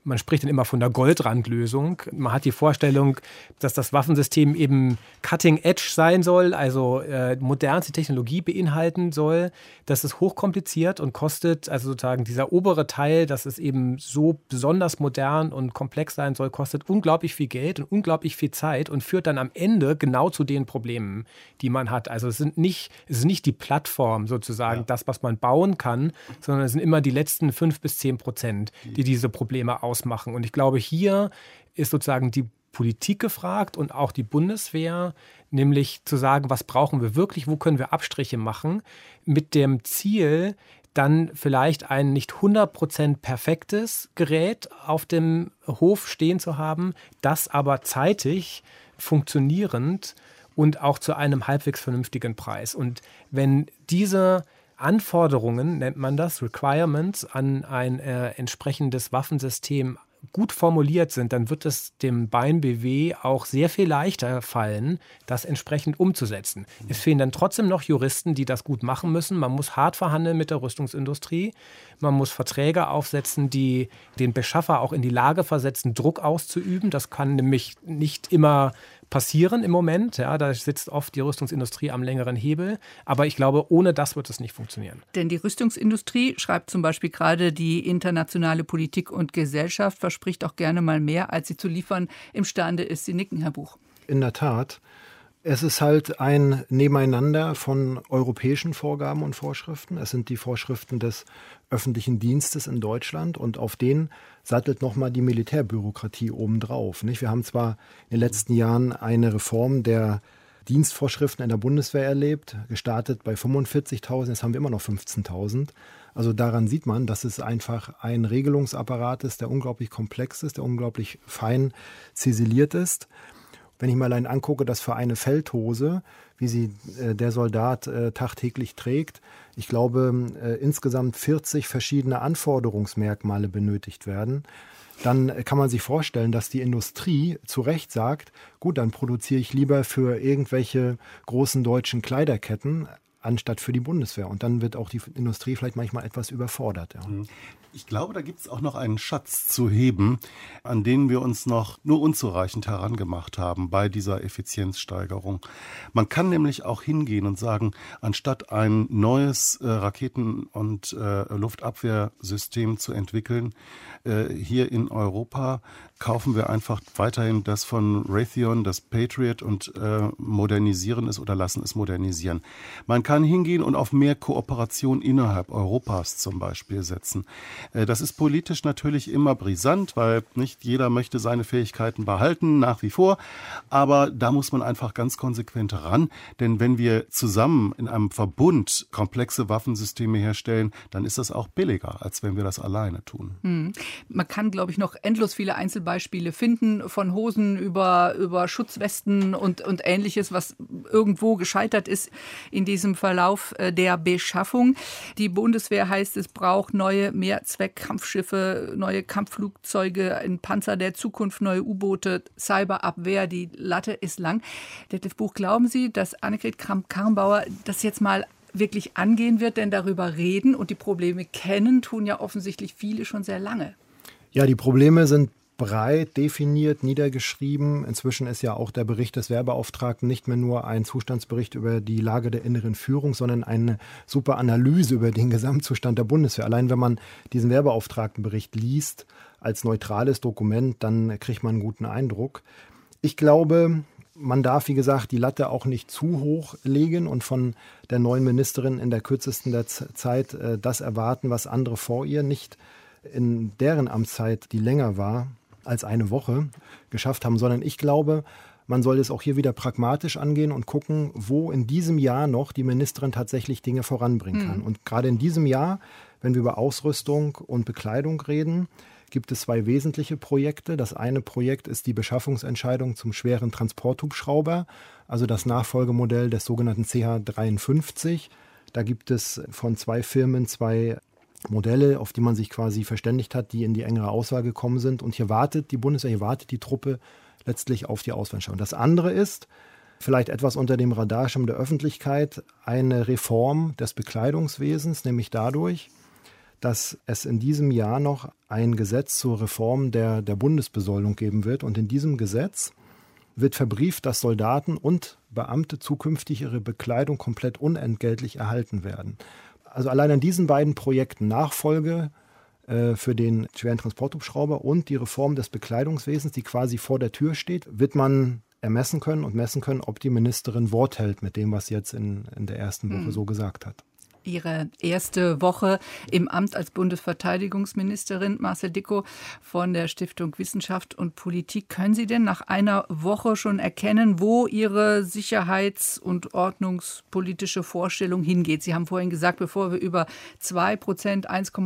Man spricht dann immer von der Goldrandlösung. Man hat die Vorstellung, dass das Waffensystem eben cutting edge sein soll, also modernste Technologie beinhalten soll. Das ist hochkompliziert und kostet, also sozusagen dieser obere Teil, dass es eben so besonders modern und komplex sein soll, kostet unglaublich viel Geld und unglaublich viel Zeit und führt dann am Ende genau zu den Problemen, die man hat. Also es ist nicht die Plattform sozusagen, das, was man bauen kann, sondern es sind immer die letzten 5-10%, die diese Probleme ausmachen. Und ich glaube, hier ist sozusagen die Politik gefragt und auch die Bundeswehr, nämlich zu sagen, was brauchen wir wirklich, wo können wir Abstriche machen, mit dem Ziel, dann vielleicht ein nicht 100% perfektes Gerät auf dem Hof stehen zu haben, das aber zeitig, funktionierend und auch zu einem halbwegs vernünftigen Preis. Und wenn diese Anforderungen, nennt man das, Requirements, an ein entsprechendes Waffensystem gut formuliert sind, dann wird es dem BaBW auch sehr viel leichter fallen, das entsprechend umzusetzen. Es fehlen dann trotzdem noch Juristen, die das gut machen müssen. Man muss hart verhandeln mit der Rüstungsindustrie. Man muss Verträge aufsetzen, die den Beschaffer auch in die Lage versetzen, Druck auszuüben. Das kann nämlich nicht immer passieren im Moment. Ja, da sitzt oft die Rüstungsindustrie am längeren Hebel. Aber ich glaube, ohne das wird es nicht funktionieren. Denn die Rüstungsindustrie, schreibt zum Beispiel gerade die internationale Politik und Gesellschaft, verspricht auch gerne mal mehr, als sie zu liefern imstande ist. Sie nicken, Herr Buch. In der Tat. Es ist halt ein Nebeneinander von europäischen Vorgaben und Vorschriften. Es sind die Vorschriften des öffentlichen Dienstes in Deutschland und auf denen sattelt nochmal die Militärbürokratie obendrauf. Wir haben zwar in den letzten Jahren eine Reform der Dienstvorschriften in der Bundeswehr erlebt, gestartet bei 45.000, jetzt haben wir immer noch 15.000. Also daran sieht man, dass es einfach ein Regelungsapparat ist, der unglaublich komplex ist, der unglaublich fein ziseliert ist. Wenn ich mir allein angucke, dass für eine Feldhose, wie sie der Soldat tagtäglich trägt, ich glaube, insgesamt 40 verschiedene Anforderungsmerkmale benötigt werden, dann kann man sich vorstellen, dass die Industrie zu Recht sagt, gut, dann produziere ich lieber für irgendwelche großen deutschen Kleiderketten, anstatt für die Bundeswehr. Und dann wird auch die Industrie vielleicht manchmal etwas überfordert. Ja. Ich glaube, da gibt es auch noch einen Schatz zu heben, an den wir uns noch nur unzureichend herangemacht haben bei dieser Effizienzsteigerung. Man kann nämlich auch hingehen und sagen, anstatt ein neues Raketen- und Luftabwehrsystem zu entwickeln, hier in Europa kaufen wir einfach weiterhin das von Raytheon, das Patriot und modernisieren es oder lassen es modernisieren. Man kann hingehen und auf mehr Kooperation innerhalb Europas zum Beispiel setzen. Das ist politisch natürlich immer brisant, weil nicht jeder möchte seine Fähigkeiten behalten, nach wie vor. Aber da muss man einfach ganz konsequent ran. Denn wenn wir zusammen in einem Verbund komplexe Waffensysteme herstellen, dann ist das auch billiger, als wenn wir das alleine tun. Man kann, glaube ich, noch endlos viele Einzelbeispiele finden, von Hosen über Schutzwesten und Ähnliches, was irgendwo gescheitert ist in diesem Verlauf der Beschaffung. Die Bundeswehr, heißt es, braucht neue Mehrzweckkampfschiffe, neue Kampfflugzeuge, ein Panzer der Zukunft, neue U-Boote, Cyberabwehr. Die Latte ist lang. Detlef Buch, glauben Sie, dass Annegret Kramp-Karrenbauer das jetzt mal wirklich angehen wird? Denn darüber reden und die Probleme kennen, tun ja offensichtlich viele schon sehr lange. Ja, die Probleme sind breit definiert, niedergeschrieben. Inzwischen ist ja auch der Bericht des Wehrbeauftragten nicht mehr nur ein Zustandsbericht über die Lage der inneren Führung, sondern eine super Analyse über den Gesamtzustand der Bundeswehr. Allein wenn man diesen Wehrbeauftragtenbericht liest als neutrales Dokument, dann kriegt man einen guten Eindruck. Ich glaube, man darf, wie gesagt, die Latte auch nicht zu hoch legen und von der neuen Ministerin in der kürzesten der Zeit das erwarten, was andere vor ihr nicht in deren Amtszeit, die länger war als eine Woche, geschafft haben, sondern ich glaube, man soll es auch hier wieder pragmatisch angehen und gucken, wo in diesem Jahr noch die Ministerin tatsächlich Dinge voranbringen kann. Und gerade in diesem Jahr, wenn wir über Ausrüstung und Bekleidung reden, gibt es zwei wesentliche Projekte. Das eine Projekt ist die Beschaffungsentscheidung zum schweren Transporthubschrauber, also das Nachfolgemodell des sogenannten CH-53. Da gibt es von zwei Firmen zwei Modelle, auf die man sich quasi verständigt hat, die in die engere Auswahl gekommen sind. Und hier wartet die Bundeswehr, hier wartet die Truppe letztlich auf die Auswahlentscheidung. Das andere ist, vielleicht etwas unter dem Radarschirm der Öffentlichkeit, eine Reform des Bekleidungswesens, nämlich dadurch, dass es in diesem Jahr noch ein Gesetz zur Reform der Bundesbesoldung geben wird. Und in diesem Gesetz wird verbrieft, dass Soldaten und Beamte zukünftig ihre Bekleidung komplett unentgeltlich erhalten werden. Also allein an diesen beiden Projekten, Nachfolge für den schweren Transporthubschrauber und die Reform des Bekleidungswesens, die quasi vor der Tür steht, wird man ermessen können und messen können, ob die Ministerin Wort hält mit dem, was sie jetzt in der ersten Woche so gesagt hat. Ihre erste Woche im Amt als Bundesverteidigungsministerin, Marcel Dickow von der Stiftung Wissenschaft und Politik. Können Sie denn nach einer Woche schon erkennen, wo Ihre sicherheits- und ordnungspolitische Vorstellung hingeht? Sie haben vorhin gesagt, bevor wir über 2%,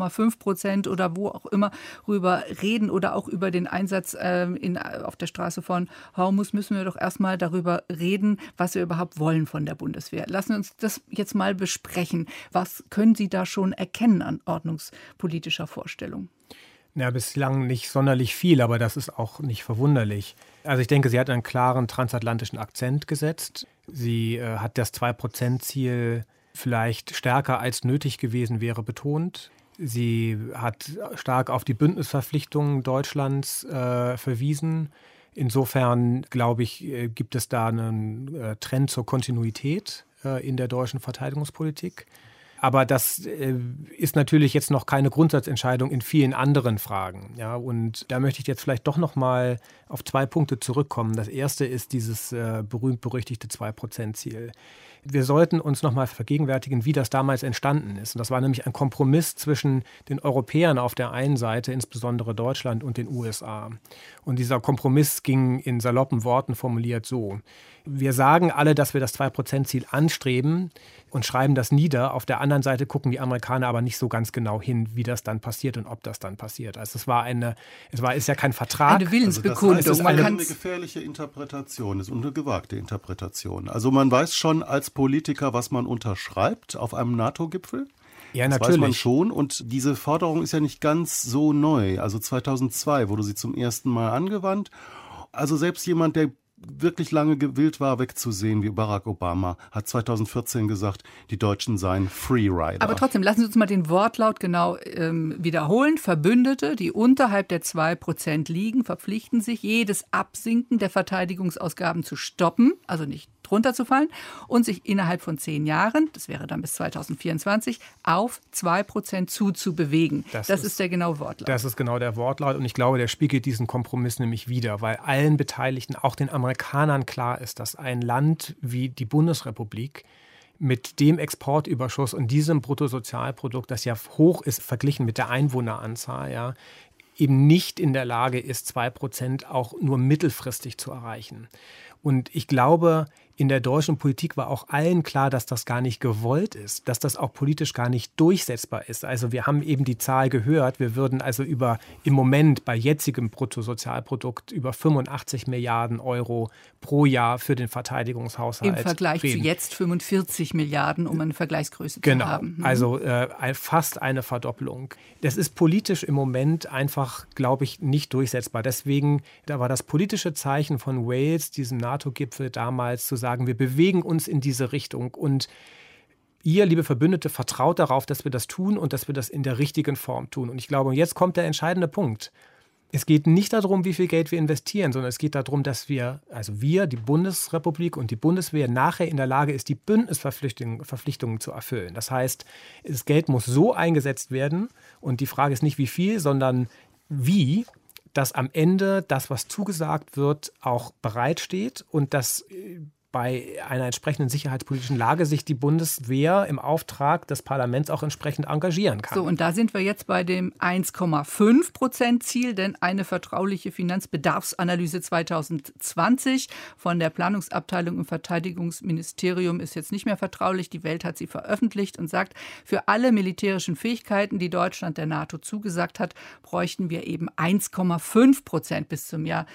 1,5% oder wo auch immer rüber reden oder auch über den Einsatz auf der Straße von Hormuz, müssen wir doch erstmal darüber reden, was wir überhaupt wollen von der Bundeswehr. Lassen wir uns das jetzt mal besprechen. Was können Sie da schon erkennen an ordnungspolitischer Vorstellung? Ja, bislang nicht sonderlich viel, aber das ist auch nicht verwunderlich. Also ich denke, sie hat einen klaren transatlantischen Akzent gesetzt. Sie hat das 2%-Ziel vielleicht stärker als nötig gewesen wäre betont. Sie hat stark auf die Bündnisverpflichtungen Deutschlands verwiesen. Insofern, glaube ich, gibt es da einen Trend zur Kontinuität in der deutschen Verteidigungspolitik. Aber das ist natürlich jetzt noch keine Grundsatzentscheidung in vielen anderen Fragen. Ja, und da möchte ich jetzt vielleicht doch noch mal auf 2 Punkte zurückkommen. Das erste ist dieses berühmt-berüchtigte 2%-Ziel. Wir sollten uns noch mal vergegenwärtigen, wie das damals entstanden ist. Und das war nämlich ein Kompromiss zwischen den Europäern auf der einen Seite, insbesondere Deutschland, und den USA. Und dieser Kompromiss ging in saloppen Worten formuliert so: Wir sagen alle, dass wir das 2%-Ziel anstreben und schreiben das nieder. Auf der anderen Seite gucken die Amerikaner aber nicht so ganz genau hin, wie das dann passiert und ob das dann passiert. Also ist ja kein Vertrag. Eine Willensbekundung. Also das heißt, es ist eine gefährliche Interpretation und eine gewagte Interpretation. Also man weiß schon als Politiker, was man unterschreibt auf einem NATO-Gipfel. Ja, das natürlich. weiß man schon. Und diese Forderung ist ja nicht ganz so neu. Also 2002 wurde sie zum ersten Mal angewandt. Also selbst jemand, der wirklich lange gewillt war, wegzusehen, wie Barack Obama, hat 2014 gesagt, die Deutschen seien Freerider. Aber trotzdem, lassen Sie uns mal den Wortlaut genau wiederholen. Verbündete, die unterhalb der 2% liegen, verpflichten sich, jedes Absinken der Verteidigungsausgaben zu stoppen, also nicht drunter zu fallen, und sich innerhalb von 10 Jahren, das wäre dann bis 2024, auf 2% zuzubewegen. Das ist der genaue Wortlaut. Das ist genau der Wortlaut und ich glaube, der spiegelt diesen Kompromiss nämlich wider, weil allen Beteiligten, auch den Amerikanern, klar ist, dass ein Land wie die Bundesrepublik mit dem Exportüberschuss und diesem Bruttosozialprodukt, das ja hoch ist verglichen mit der Einwohneranzahl, ja, eben nicht in der Lage ist, 2% auch nur mittelfristig zu erreichen. Und ich glaube, in der deutschen Politik war auch allen klar, dass das gar nicht gewollt ist, dass das auch politisch gar nicht durchsetzbar ist. Also wir haben eben die Zahl gehört, wir würden also im Moment bei jetzigem Bruttosozialprodukt über 85 Milliarden Euro pro Jahr für den Verteidigungshaushalt im Vergleich reden. zu jetzt 45 Milliarden, um eine Vergleichsgröße zu haben. Genau, also fast eine Verdoppelung. Das ist politisch im Moment einfach, glaube ich, nicht durchsetzbar. Deswegen, da war das politische Zeichen von Wales, diesem NATO-Gipfel damals, zu sagen, wir bewegen uns in diese Richtung und ihr, liebe Verbündete, vertraut darauf, dass wir das tun und dass wir das in der richtigen Form tun. Und ich glaube, jetzt kommt der entscheidende Punkt. Es geht nicht darum, wie viel Geld wir investieren, sondern es geht darum, dass wir, die Bundesrepublik und die Bundeswehr, nachher in der Lage ist, die Bündnisverpflichtungen zu erfüllen. Das heißt, das Geld muss so eingesetzt werden und die Frage ist nicht, wie viel, sondern wie, dass am Ende das, was zugesagt wird, auch bereitsteht und dass bei einer entsprechenden sicherheitspolitischen Lage sich die Bundeswehr im Auftrag des Parlaments auch entsprechend engagieren kann. So, und da sind wir jetzt bei dem 1,5%-Ziel, denn eine vertrauliche Finanzbedarfsanalyse 2020 von der Planungsabteilung im Verteidigungsministerium ist jetzt nicht mehr vertraulich. Die Welt hat sie veröffentlicht und sagt, für alle militärischen Fähigkeiten, die Deutschland der NATO zugesagt hat, bräuchten wir eben 1,5% bis zum Jahr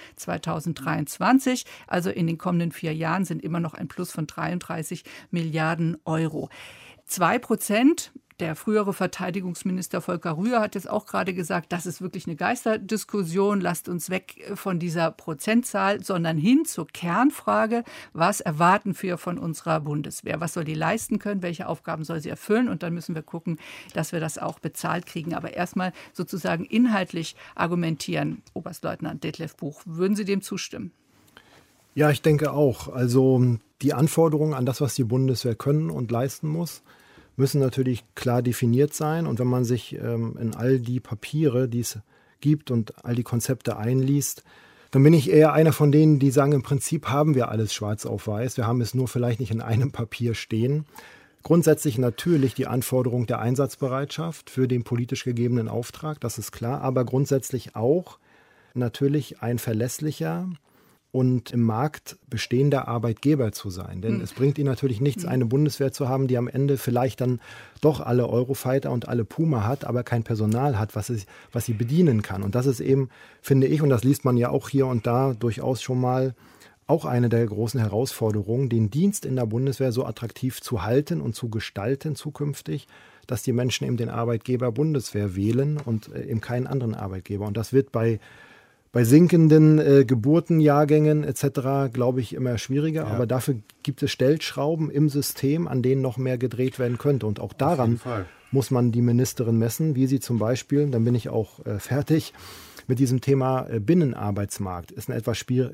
2023. Also in den kommenden 4 Jahren sind immer noch ein Plus von 33 Milliarden Euro. 2%, Der frühere Verteidigungsminister Volker Rühr hat jetzt auch gerade gesagt, das ist wirklich eine Geisterdiskussion. Lasst uns weg von dieser Prozentzahl, sondern hin zur Kernfrage, was erwarten wir von unserer Bundeswehr? Was soll die leisten können? Welche Aufgaben soll sie erfüllen? Und dann müssen wir gucken, dass wir das auch bezahlt kriegen. Aber erstmal sozusagen inhaltlich argumentieren. Oberstleutnant Detlef Buch, würden Sie dem zustimmen? Ja, ich denke auch. Also die Anforderungen an das, was die Bundeswehr können und leisten muss, müssen natürlich klar definiert sein. Und wenn man sich in all die Papiere, die es gibt und all die Konzepte einliest, dann bin ich eher einer von denen, die sagen, im Prinzip haben wir alles schwarz auf weiß. Wir haben es nur vielleicht nicht in einem Papier stehen. Grundsätzlich natürlich die Anforderung der Einsatzbereitschaft für den politisch gegebenen Auftrag, das ist klar. Aber grundsätzlich auch natürlich ein verlässlicher und im Markt bestehender Arbeitgeber zu sein. Denn es bringt Ihnen natürlich nichts, eine Bundeswehr zu haben, die am Ende vielleicht dann doch alle Eurofighter und alle Puma hat, aber kein Personal hat, was sie bedienen kann. Und das ist eben, finde ich, und das liest man ja auch hier und da durchaus schon mal, auch eine der großen Herausforderungen, den Dienst in der Bundeswehr so attraktiv zu halten und zu gestalten zukünftig, dass die Menschen eben den Arbeitgeber Bundeswehr wählen und eben keinen anderen Arbeitgeber. Und das wird bei sinkenden Geburtenjahrgängen etc., glaube ich, immer schwieriger. Ja. Aber dafür gibt es Stellschrauben im System, an denen noch mehr gedreht werden könnte. Und auch daran muss man die Ministerin messen, wie sie zum Beispiel, dann bin ich auch fertig, mit diesem Thema Binnenarbeitsmarkt. Ist ein etwas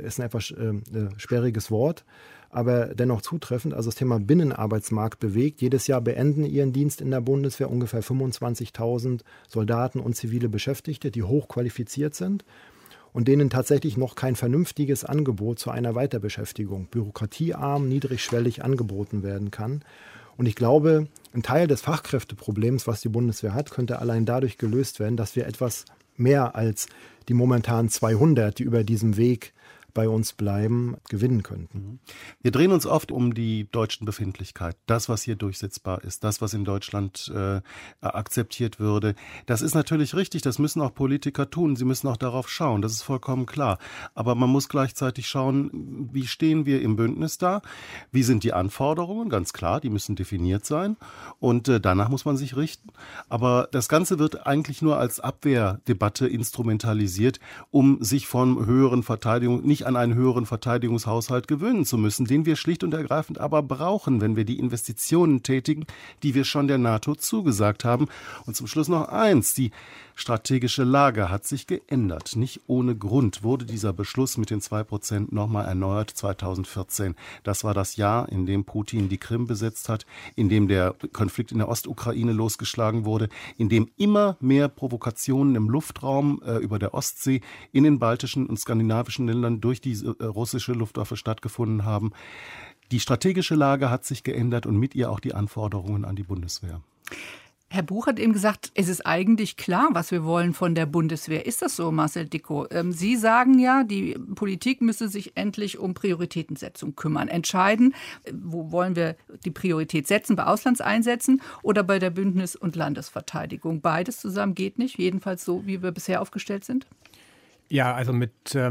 sperriges Wort, aber dennoch zutreffend. Also das Thema Binnenarbeitsmarkt bewegt. Jedes Jahr beenden ihren Dienst in der Bundeswehr ungefähr 25.000 Soldaten und zivile Beschäftigte, die hochqualifiziert sind und denen tatsächlich noch kein vernünftiges Angebot zu einer Weiterbeschäftigung, bürokratiearm, niedrigschwellig angeboten werden kann. Und ich glaube, ein Teil des Fachkräfteproblems, was die Bundeswehr hat, könnte allein dadurch gelöst werden, dass wir etwas mehr als die momentan 200, die über diesem Weg bei uns bleiben, gewinnen könnten. Wir drehen uns oft um die deutschen Befindlichkeiten. Das, was hier durchsetzbar ist, das, was in Deutschland akzeptiert würde. Das ist natürlich richtig, das müssen auch Politiker tun. Sie müssen auch darauf schauen, das ist vollkommen klar. Aber man muss gleichzeitig schauen, wie stehen wir im Bündnis da? Wie sind die Anforderungen? Ganz klar, die müssen definiert sein. Und danach muss man sich richten. Aber das Ganze wird eigentlich nur als Abwehrdebatte instrumentalisiert, um sich von höheren Verteidigungen, nicht an einen höheren Verteidigungshaushalt gewöhnen zu müssen, den wir schlicht und ergreifend aber brauchen, wenn wir die Investitionen tätigen, die wir schon der NATO zugesagt haben. Und zum Schluss noch eins, die strategische Lage hat sich geändert. Nicht ohne Grund wurde dieser Beschluss mit den 2% nochmal erneuert 2014. Das war das Jahr, in dem Putin die Krim besetzt hat, in dem der Konflikt in der Ostukraine losgeschlagen wurde, in dem immer mehr Provokationen im Luftraum über der Ostsee in den baltischen und skandinavischen Ländern durch die russische Luftwaffe stattgefunden haben. Die strategische Lage hat sich geändert und mit ihr auch die Anforderungen an die Bundeswehr. Herr Buch hat eben gesagt, es ist eigentlich klar, was wir wollen von der Bundeswehr. Ist das so, Marcel Dickow? Sie sagen ja, die Politik müsse sich endlich um Prioritätensetzung kümmern. Entscheiden, wo wollen wir die Priorität setzen, bei Auslandseinsätzen oder bei der Bündnis- und Landesverteidigung. Beides zusammen geht nicht, jedenfalls so, wie wir bisher aufgestellt sind. Ja, also mit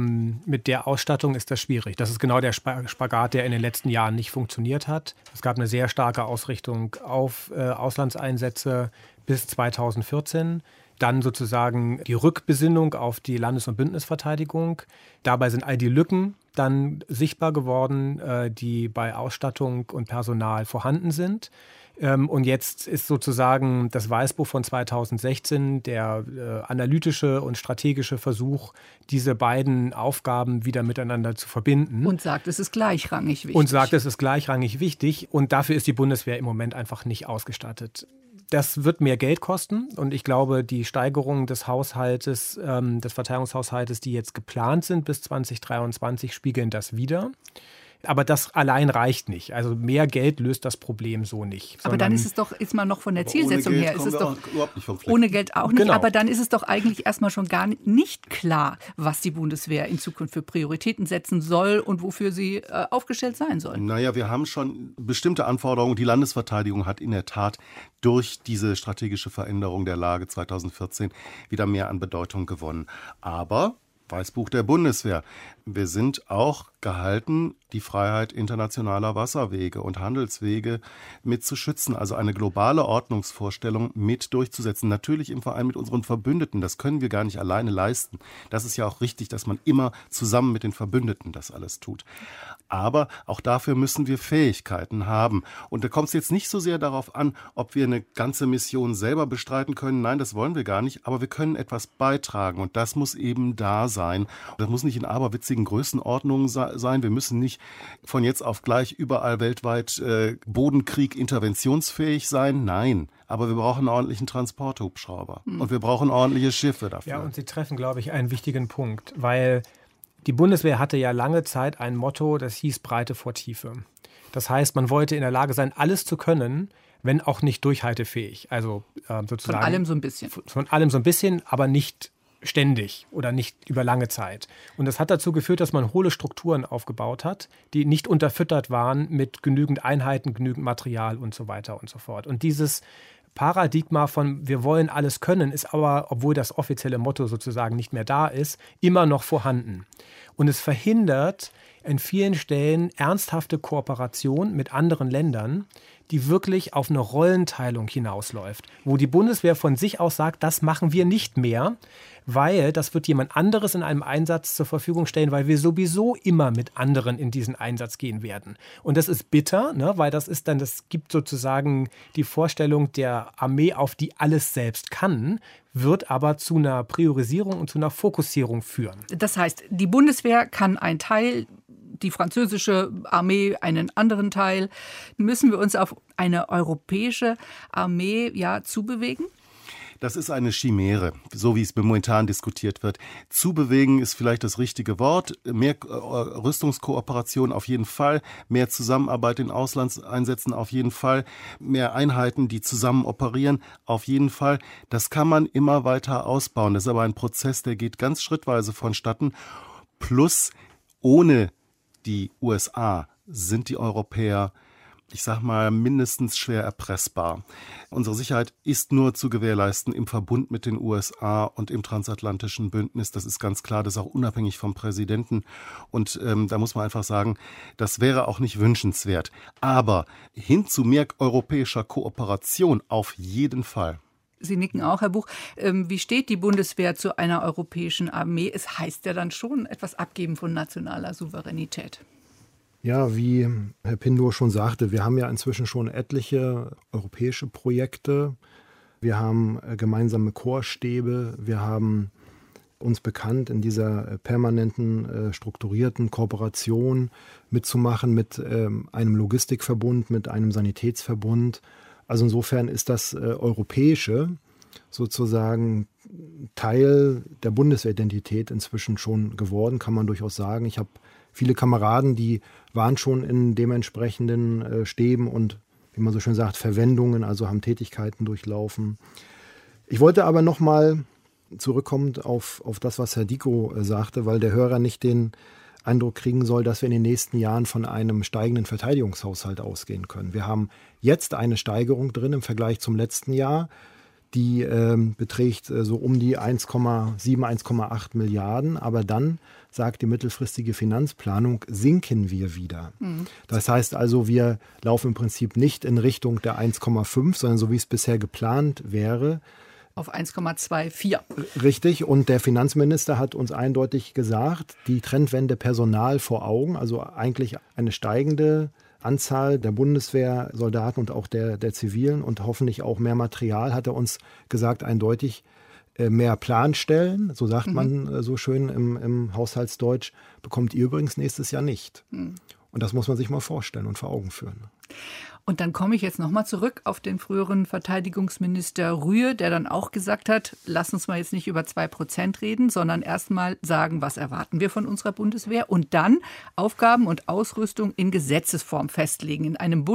der Ausstattung ist das schwierig. Das ist genau der Spagat, der in den letzten Jahren nicht funktioniert hat. Es gab eine sehr starke Ausrichtung auf Auslandseinsätze bis 2014. Dann sozusagen die Rückbesinnung auf die Landes- und Bündnisverteidigung. Dabei sind all die Lücken dann sichtbar geworden, die bei Ausstattung und Personal vorhanden sind. Und jetzt ist sozusagen das Weißbuch von 2016 der analytische und strategische Versuch, diese beiden Aufgaben wieder miteinander zu verbinden. Und sagt, es ist gleichrangig wichtig. Und dafür ist die Bundeswehr im Moment einfach nicht ausgestattet. Das wird mehr Geld kosten und ich glaube, die Steigerung des Haushaltes, des Verteidigungshaushaltes, die jetzt geplant sind bis 2023, spiegeln das wider. Aber das allein reicht nicht. Also mehr Geld löst das Problem so nicht. Aber dann ist es doch, ist man noch von der Zielsetzung her, ist es doch überhaupt nicht vom Fleck. Ohne Geld auch nicht. Genau. Aber dann ist es doch eigentlich erstmal schon gar nicht klar, was die Bundeswehr in Zukunft für Prioritäten setzen soll und wofür sie aufgestellt sein soll. Naja, wir haben schon bestimmte Anforderungen. Die Landesverteidigung hat in der Tat durch diese strategische Veränderung der Lage 2014 wieder mehr an Bedeutung gewonnen. Aber Weißbuch der Bundeswehr. Wir sind auch gehalten, die Freiheit internationaler Wasserwege und Handelswege mit zu schützen, also eine globale Ordnungsvorstellung mit durchzusetzen. Natürlich im Verein mit unseren Verbündeten, das können wir gar nicht alleine leisten. Das ist ja auch richtig, dass man immer zusammen mit den Verbündeten das alles tut. Aber auch dafür müssen wir Fähigkeiten haben. Und da kommt es jetzt nicht so sehr darauf an, ob wir eine ganze Mission selber bestreiten können. Nein, das wollen wir gar nicht. Aber wir können etwas beitragen und das muss eben da sein. Das muss nicht in aberwitzigen Größenordnungen sein. Wir müssen nicht von jetzt auf gleich überall weltweit Bodenkrieg interventionsfähig sein. Nein, aber wir brauchen einen ordentlichen Transporthubschrauber. Und wir brauchen ordentliche Schiffe dafür. Ja, und Sie treffen, glaube ich, einen wichtigen Punkt, weil die Bundeswehr hatte ja lange Zeit ein Motto, das hieß Breite vor Tiefe. Das heißt, man wollte in der Lage sein, alles zu können, wenn auch nicht durchhaltefähig. Also sozusagen von allem so ein bisschen. Von allem so ein bisschen, aber nicht ständig oder nicht über lange Zeit. Und das hat dazu geführt, dass man hohle Strukturen aufgebaut hat, die nicht unterfüttert waren mit genügend Einheiten, genügend Material und so weiter und so fort. Und dieses Paradigma von wir wollen alles können ist aber, obwohl das offizielle Motto sozusagen nicht mehr da ist, immer noch vorhanden. Und es verhindert an vielen Stellen ernsthafte Kooperation mit anderen Ländern, die wirklich auf eine Rollenteilung hinausläuft, wo die Bundeswehr von sich aus sagt, das machen wir nicht mehr, weil das wird jemand anderes in einem Einsatz zur Verfügung stellen, weil wir sowieso immer mit anderen in diesen Einsatz gehen werden. Und das ist bitter, ne, weil das gibt sozusagen die Vorstellung der Armee, auf die alles selbst kann, wird aber zu einer Priorisierung und zu einer Fokussierung führen. Das heißt, die Bundeswehr kann einen Teil, die französische Armee einen anderen Teil. Müssen wir uns auf eine europäische Armee zubewegen? Das ist eine Chimäre, so wie es momentan diskutiert wird. Zubewegen ist vielleicht das richtige Wort. Mehr Rüstungskooperation auf jeden Fall, mehr Zusammenarbeit in Auslandseinsätzen auf jeden Fall, mehr Einheiten, die zusammen operieren auf jeden Fall. Das kann man immer weiter ausbauen. Das ist aber ein Prozess, der geht ganz schrittweise vonstatten. Plus, ohne die USA sind die Europäer, ich sag mal, mindestens schwer erpressbar. Unsere Sicherheit ist nur zu gewährleisten im Verbund mit den USA und im transatlantischen Bündnis. Das ist ganz klar, das ist auch unabhängig vom Präsidenten. Und da muss man einfach sagen, das wäre auch nicht wünschenswert. Aber hin zu mehr europäischer Kooperation auf jeden Fall. Sie nicken auch, Herr Buch. Wie steht die Bundeswehr zu einer europäischen Armee? Es heißt ja dann schon etwas abgeben von nationaler Souveränität. Ja, wie Herr Pindur schon sagte, wir haben ja inzwischen schon etliche europäische Projekte. Wir haben gemeinsame Korpsstäbe. Wir haben uns bekannt, in dieser permanenten, strukturierten Kooperation mitzumachen mit einem Logistikverbund, mit einem Sanitätsverbund. Also insofern ist das Europäische sozusagen Teil der Bundeswehr-Identität inzwischen schon geworden, kann man durchaus sagen. Ich habe viele Kameraden, die waren schon in dementsprechenden Stäben und, wie man so schön sagt, Verwendungen, also haben Tätigkeiten durchlaufen. Ich wollte aber nochmal zurückkommen auf das, was Herr Dickow sagte, weil der Hörer nicht den Eindruck kriegen soll, dass wir in den nächsten Jahren von einem steigenden Verteidigungshaushalt ausgehen können. Wir haben jetzt eine Steigerung drin im Vergleich zum letzten Jahr, die beträgt so um die 1,7, 1,8 Milliarden. Aber dann, sagt die mittelfristige Finanzplanung, sinken wir wieder. Das heißt also, wir laufen im Prinzip nicht in Richtung der 1,5, sondern so wie es bisher geplant wäre, auf 1,24. Richtig, und der Finanzminister hat uns eindeutig gesagt, die Trendwende Personal vor Augen, also eigentlich eine steigende Anzahl der Bundeswehrsoldaten und auch der Zivilen und hoffentlich auch mehr Material, hat er uns gesagt, eindeutig mehr Planstellen, so sagt man so schön im Haushaltsdeutsch, bekommt ihr übrigens nächstes Jahr nicht. Und das muss man sich mal vorstellen und vor Augen führen. Und dann komme ich jetzt nochmal zurück auf den früheren Verteidigungsminister Rühe, der dann auch gesagt hat, lass uns mal jetzt nicht über 2% reden, sondern erstmal sagen, was erwarten wir von unserer Bundeswehr und dann Aufgaben und Ausrüstung in Gesetzesform festlegen, in einem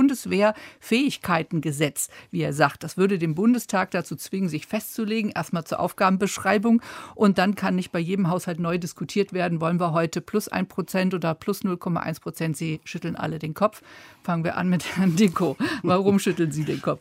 Bundeswehrfähigkeitengesetz, wie er sagt. Das würde den Bundestag dazu zwingen, sich festzulegen, erstmal zur Aufgabenbeschreibung und dann kann nicht bei jedem Haushalt neu diskutiert werden, wollen wir heute plus 1% oder plus 0,1%. Sie schütteln alle den Kopf. Fangen wir an mit Herrn Dickow. Warum schütteln Sie den Kopf?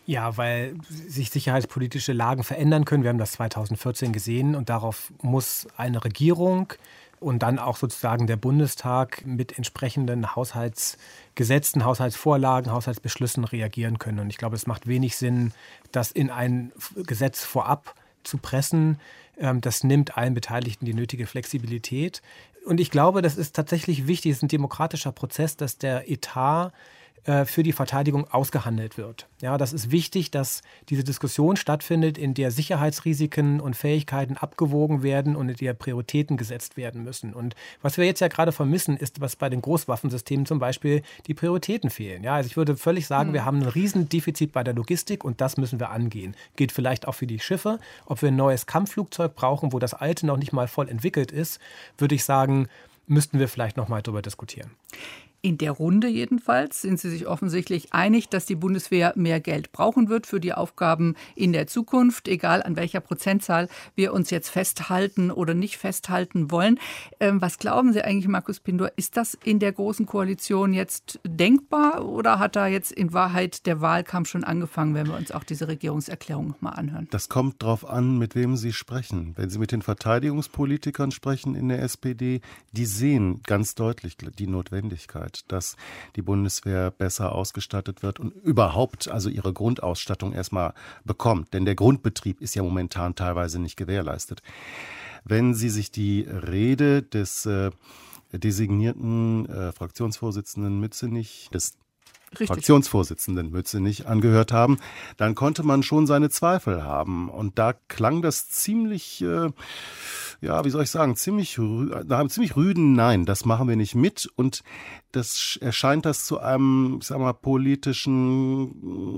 Ja, weil sich sicherheitspolitische Lagen verändern können. Wir haben das 2014 gesehen und darauf muss eine Regierung und dann auch sozusagen der Bundestag mit entsprechenden Haushaltsgesetzen, Haushaltsvorlagen, Haushaltsbeschlüssen reagieren können. Und ich glaube, es macht wenig Sinn, das in ein Gesetz vorab zu pressen. Das nimmt allen Beteiligten die nötige Flexibilität. Und ich glaube, das ist tatsächlich wichtig, es ist ein demokratischer Prozess, dass der Etat für die Verteidigung ausgehandelt wird. Ja, das ist wichtig, dass diese Diskussion stattfindet, in der Sicherheitsrisiken und Fähigkeiten abgewogen werden und in der Prioritäten gesetzt werden müssen. Und was wir jetzt ja gerade vermissen, ist, was bei den Großwaffensystemen zum Beispiel die Prioritäten fehlen. Ja, also ich würde völlig sagen, wir haben ein Riesendefizit bei der Logistik und das müssen wir angehen. Geht vielleicht auch für die Schiffe. Ob wir ein neues Kampfflugzeug brauchen, wo das alte noch nicht mal voll entwickelt ist, würde ich sagen, müssten wir vielleicht noch mal darüber diskutieren. In der Runde jedenfalls sind Sie sich offensichtlich einig, dass die Bundeswehr mehr Geld brauchen wird für die Aufgaben in der Zukunft, egal an welcher Prozentzahl wir uns jetzt festhalten oder nicht festhalten wollen. Was glauben Sie eigentlich, Markus Pindor, ist das in der Großen Koalition jetzt denkbar oder hat da jetzt in Wahrheit der Wahlkampf schon angefangen, wenn wir uns auch diese Regierungserklärung noch mal anhören? Das kommt drauf an, mit wem Sie sprechen. Wenn Sie mit den Verteidigungspolitikern sprechen in der SPD, die sehen ganz deutlich die Notwendigkeit, dass die Bundeswehr besser ausgestattet wird und überhaupt also ihre Grundausstattung erstmal bekommt. Denn der Grundbetrieb ist ja momentan teilweise nicht gewährleistet. Wenn Sie sich die Rede des designierten Fraktionsvorsitzenden Mützenich, Fraktionsvorsitzenden Mützenich angehört haben, dann konnte man schon seine Zweifel haben. Und da klang das ziemlich, nach einem ziemlich rüden Nein, das machen wir nicht mit. Und das erscheint das zu einem, zu einer politischen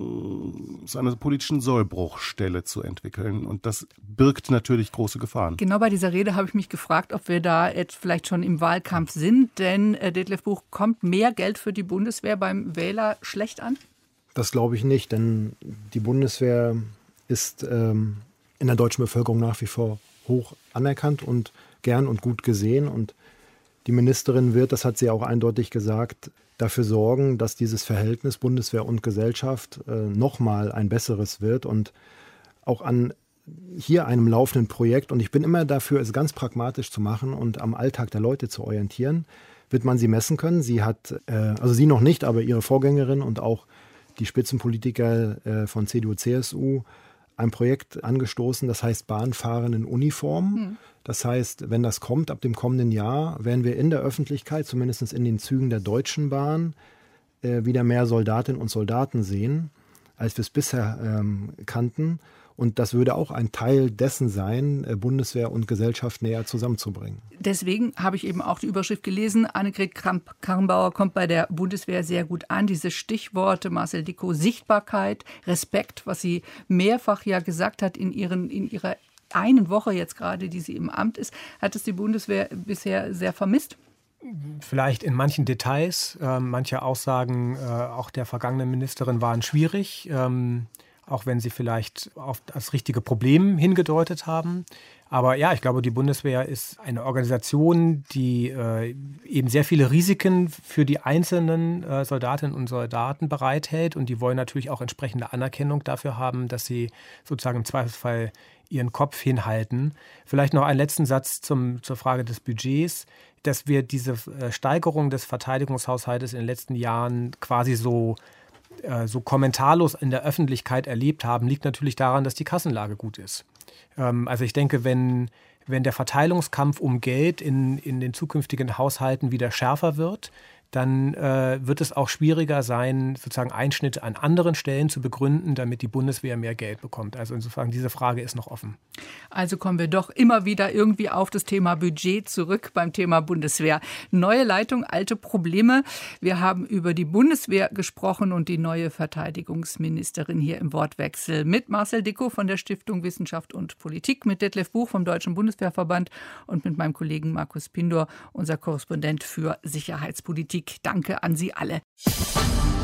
Sollbruchstelle zu entwickeln. Und das birgt natürlich große Gefahren. Genau bei dieser Rede habe ich mich gefragt, ob wir da jetzt vielleicht schon im Wahlkampf sind. Denn Detlef Buch, kommt mehr Geld für die Bundeswehr beim Wähler schlecht an? Das glaube ich nicht, denn die Bundeswehr ist in der deutschen Bevölkerung nach wie vor hoch anerkannt und gern und gut gesehen. Und die Ministerin wird, das hat sie auch eindeutig gesagt, dafür sorgen, dass dieses Verhältnis Bundeswehr und Gesellschaft nochmal ein besseres wird. Und auch an hier einem laufenden Projekt, und ich bin immer dafür, es ganz pragmatisch zu machen und am Alltag der Leute zu orientieren, wird man sie messen können. Sie hat, also sie noch nicht, aber ihre Vorgängerin und auch die Spitzenpolitiker von CDU, CSU, ein Projekt angestoßen, das heißt Bahnfahren in Uniform. Das heißt, wenn das kommt, ab dem kommenden Jahr, werden wir in der Öffentlichkeit, zumindest in den Zügen der Deutschen Bahn, wieder mehr Soldatinnen und Soldaten sehen, als wir es bisher kannten. Und das würde auch ein Teil dessen sein, Bundeswehr und Gesellschaft näher zusammenzubringen. Deswegen habe ich eben auch die Überschrift gelesen, Annegret Kramp-Karrenbauer kommt bei der Bundeswehr sehr gut an. Diese Stichworte, Marcel Dickow, Sichtbarkeit, Respekt, was sie mehrfach ja gesagt hat in ihrer einen Woche jetzt gerade, die sie im Amt ist, hat es die Bundeswehr bisher sehr vermisst? Vielleicht in manchen Details. Manche Aussagen auch der vergangenen Ministerin waren schwierig. Auch wenn sie vielleicht auf das richtige Problem hingedeutet haben. Aber ja, ich glaube, die Bundeswehr ist eine Organisation, die eben sehr viele Risiken für die einzelnen Soldatinnen und Soldaten bereithält. Und die wollen natürlich auch entsprechende Anerkennung dafür haben, dass sie sozusagen im Zweifelsfall ihren Kopf hinhalten. Vielleicht noch einen letzten Satz zur Frage des Budgets. Dass wir diese Steigerung des Verteidigungshaushaltes in den letzten Jahren quasi so kommentarlos in der Öffentlichkeit erlebt haben, liegt natürlich daran, dass die Kassenlage gut ist. Also ich denke, wenn der Verteilungskampf um Geld in den zukünftigen Haushalten wieder schärfer wird, dann wird es auch schwieriger sein, sozusagen Einschnitte an anderen Stellen zu begründen, damit die Bundeswehr mehr Geld bekommt. Also insofern, diese Frage ist noch offen. Also kommen wir doch immer wieder irgendwie auf das Thema Budget zurück beim Thema Bundeswehr. Neue Leitung, alte Probleme. Wir haben über die Bundeswehr gesprochen und die neue Verteidigungsministerin hier im Wortwechsel mit Marcel Dickow von der Stiftung Wissenschaft und Politik, mit Detlef Buch vom Deutschen Bundeswehrverband und mit meinem Kollegen Markus Pindor, unser Korrespondent für Sicherheitspolitik. Danke an Sie alle.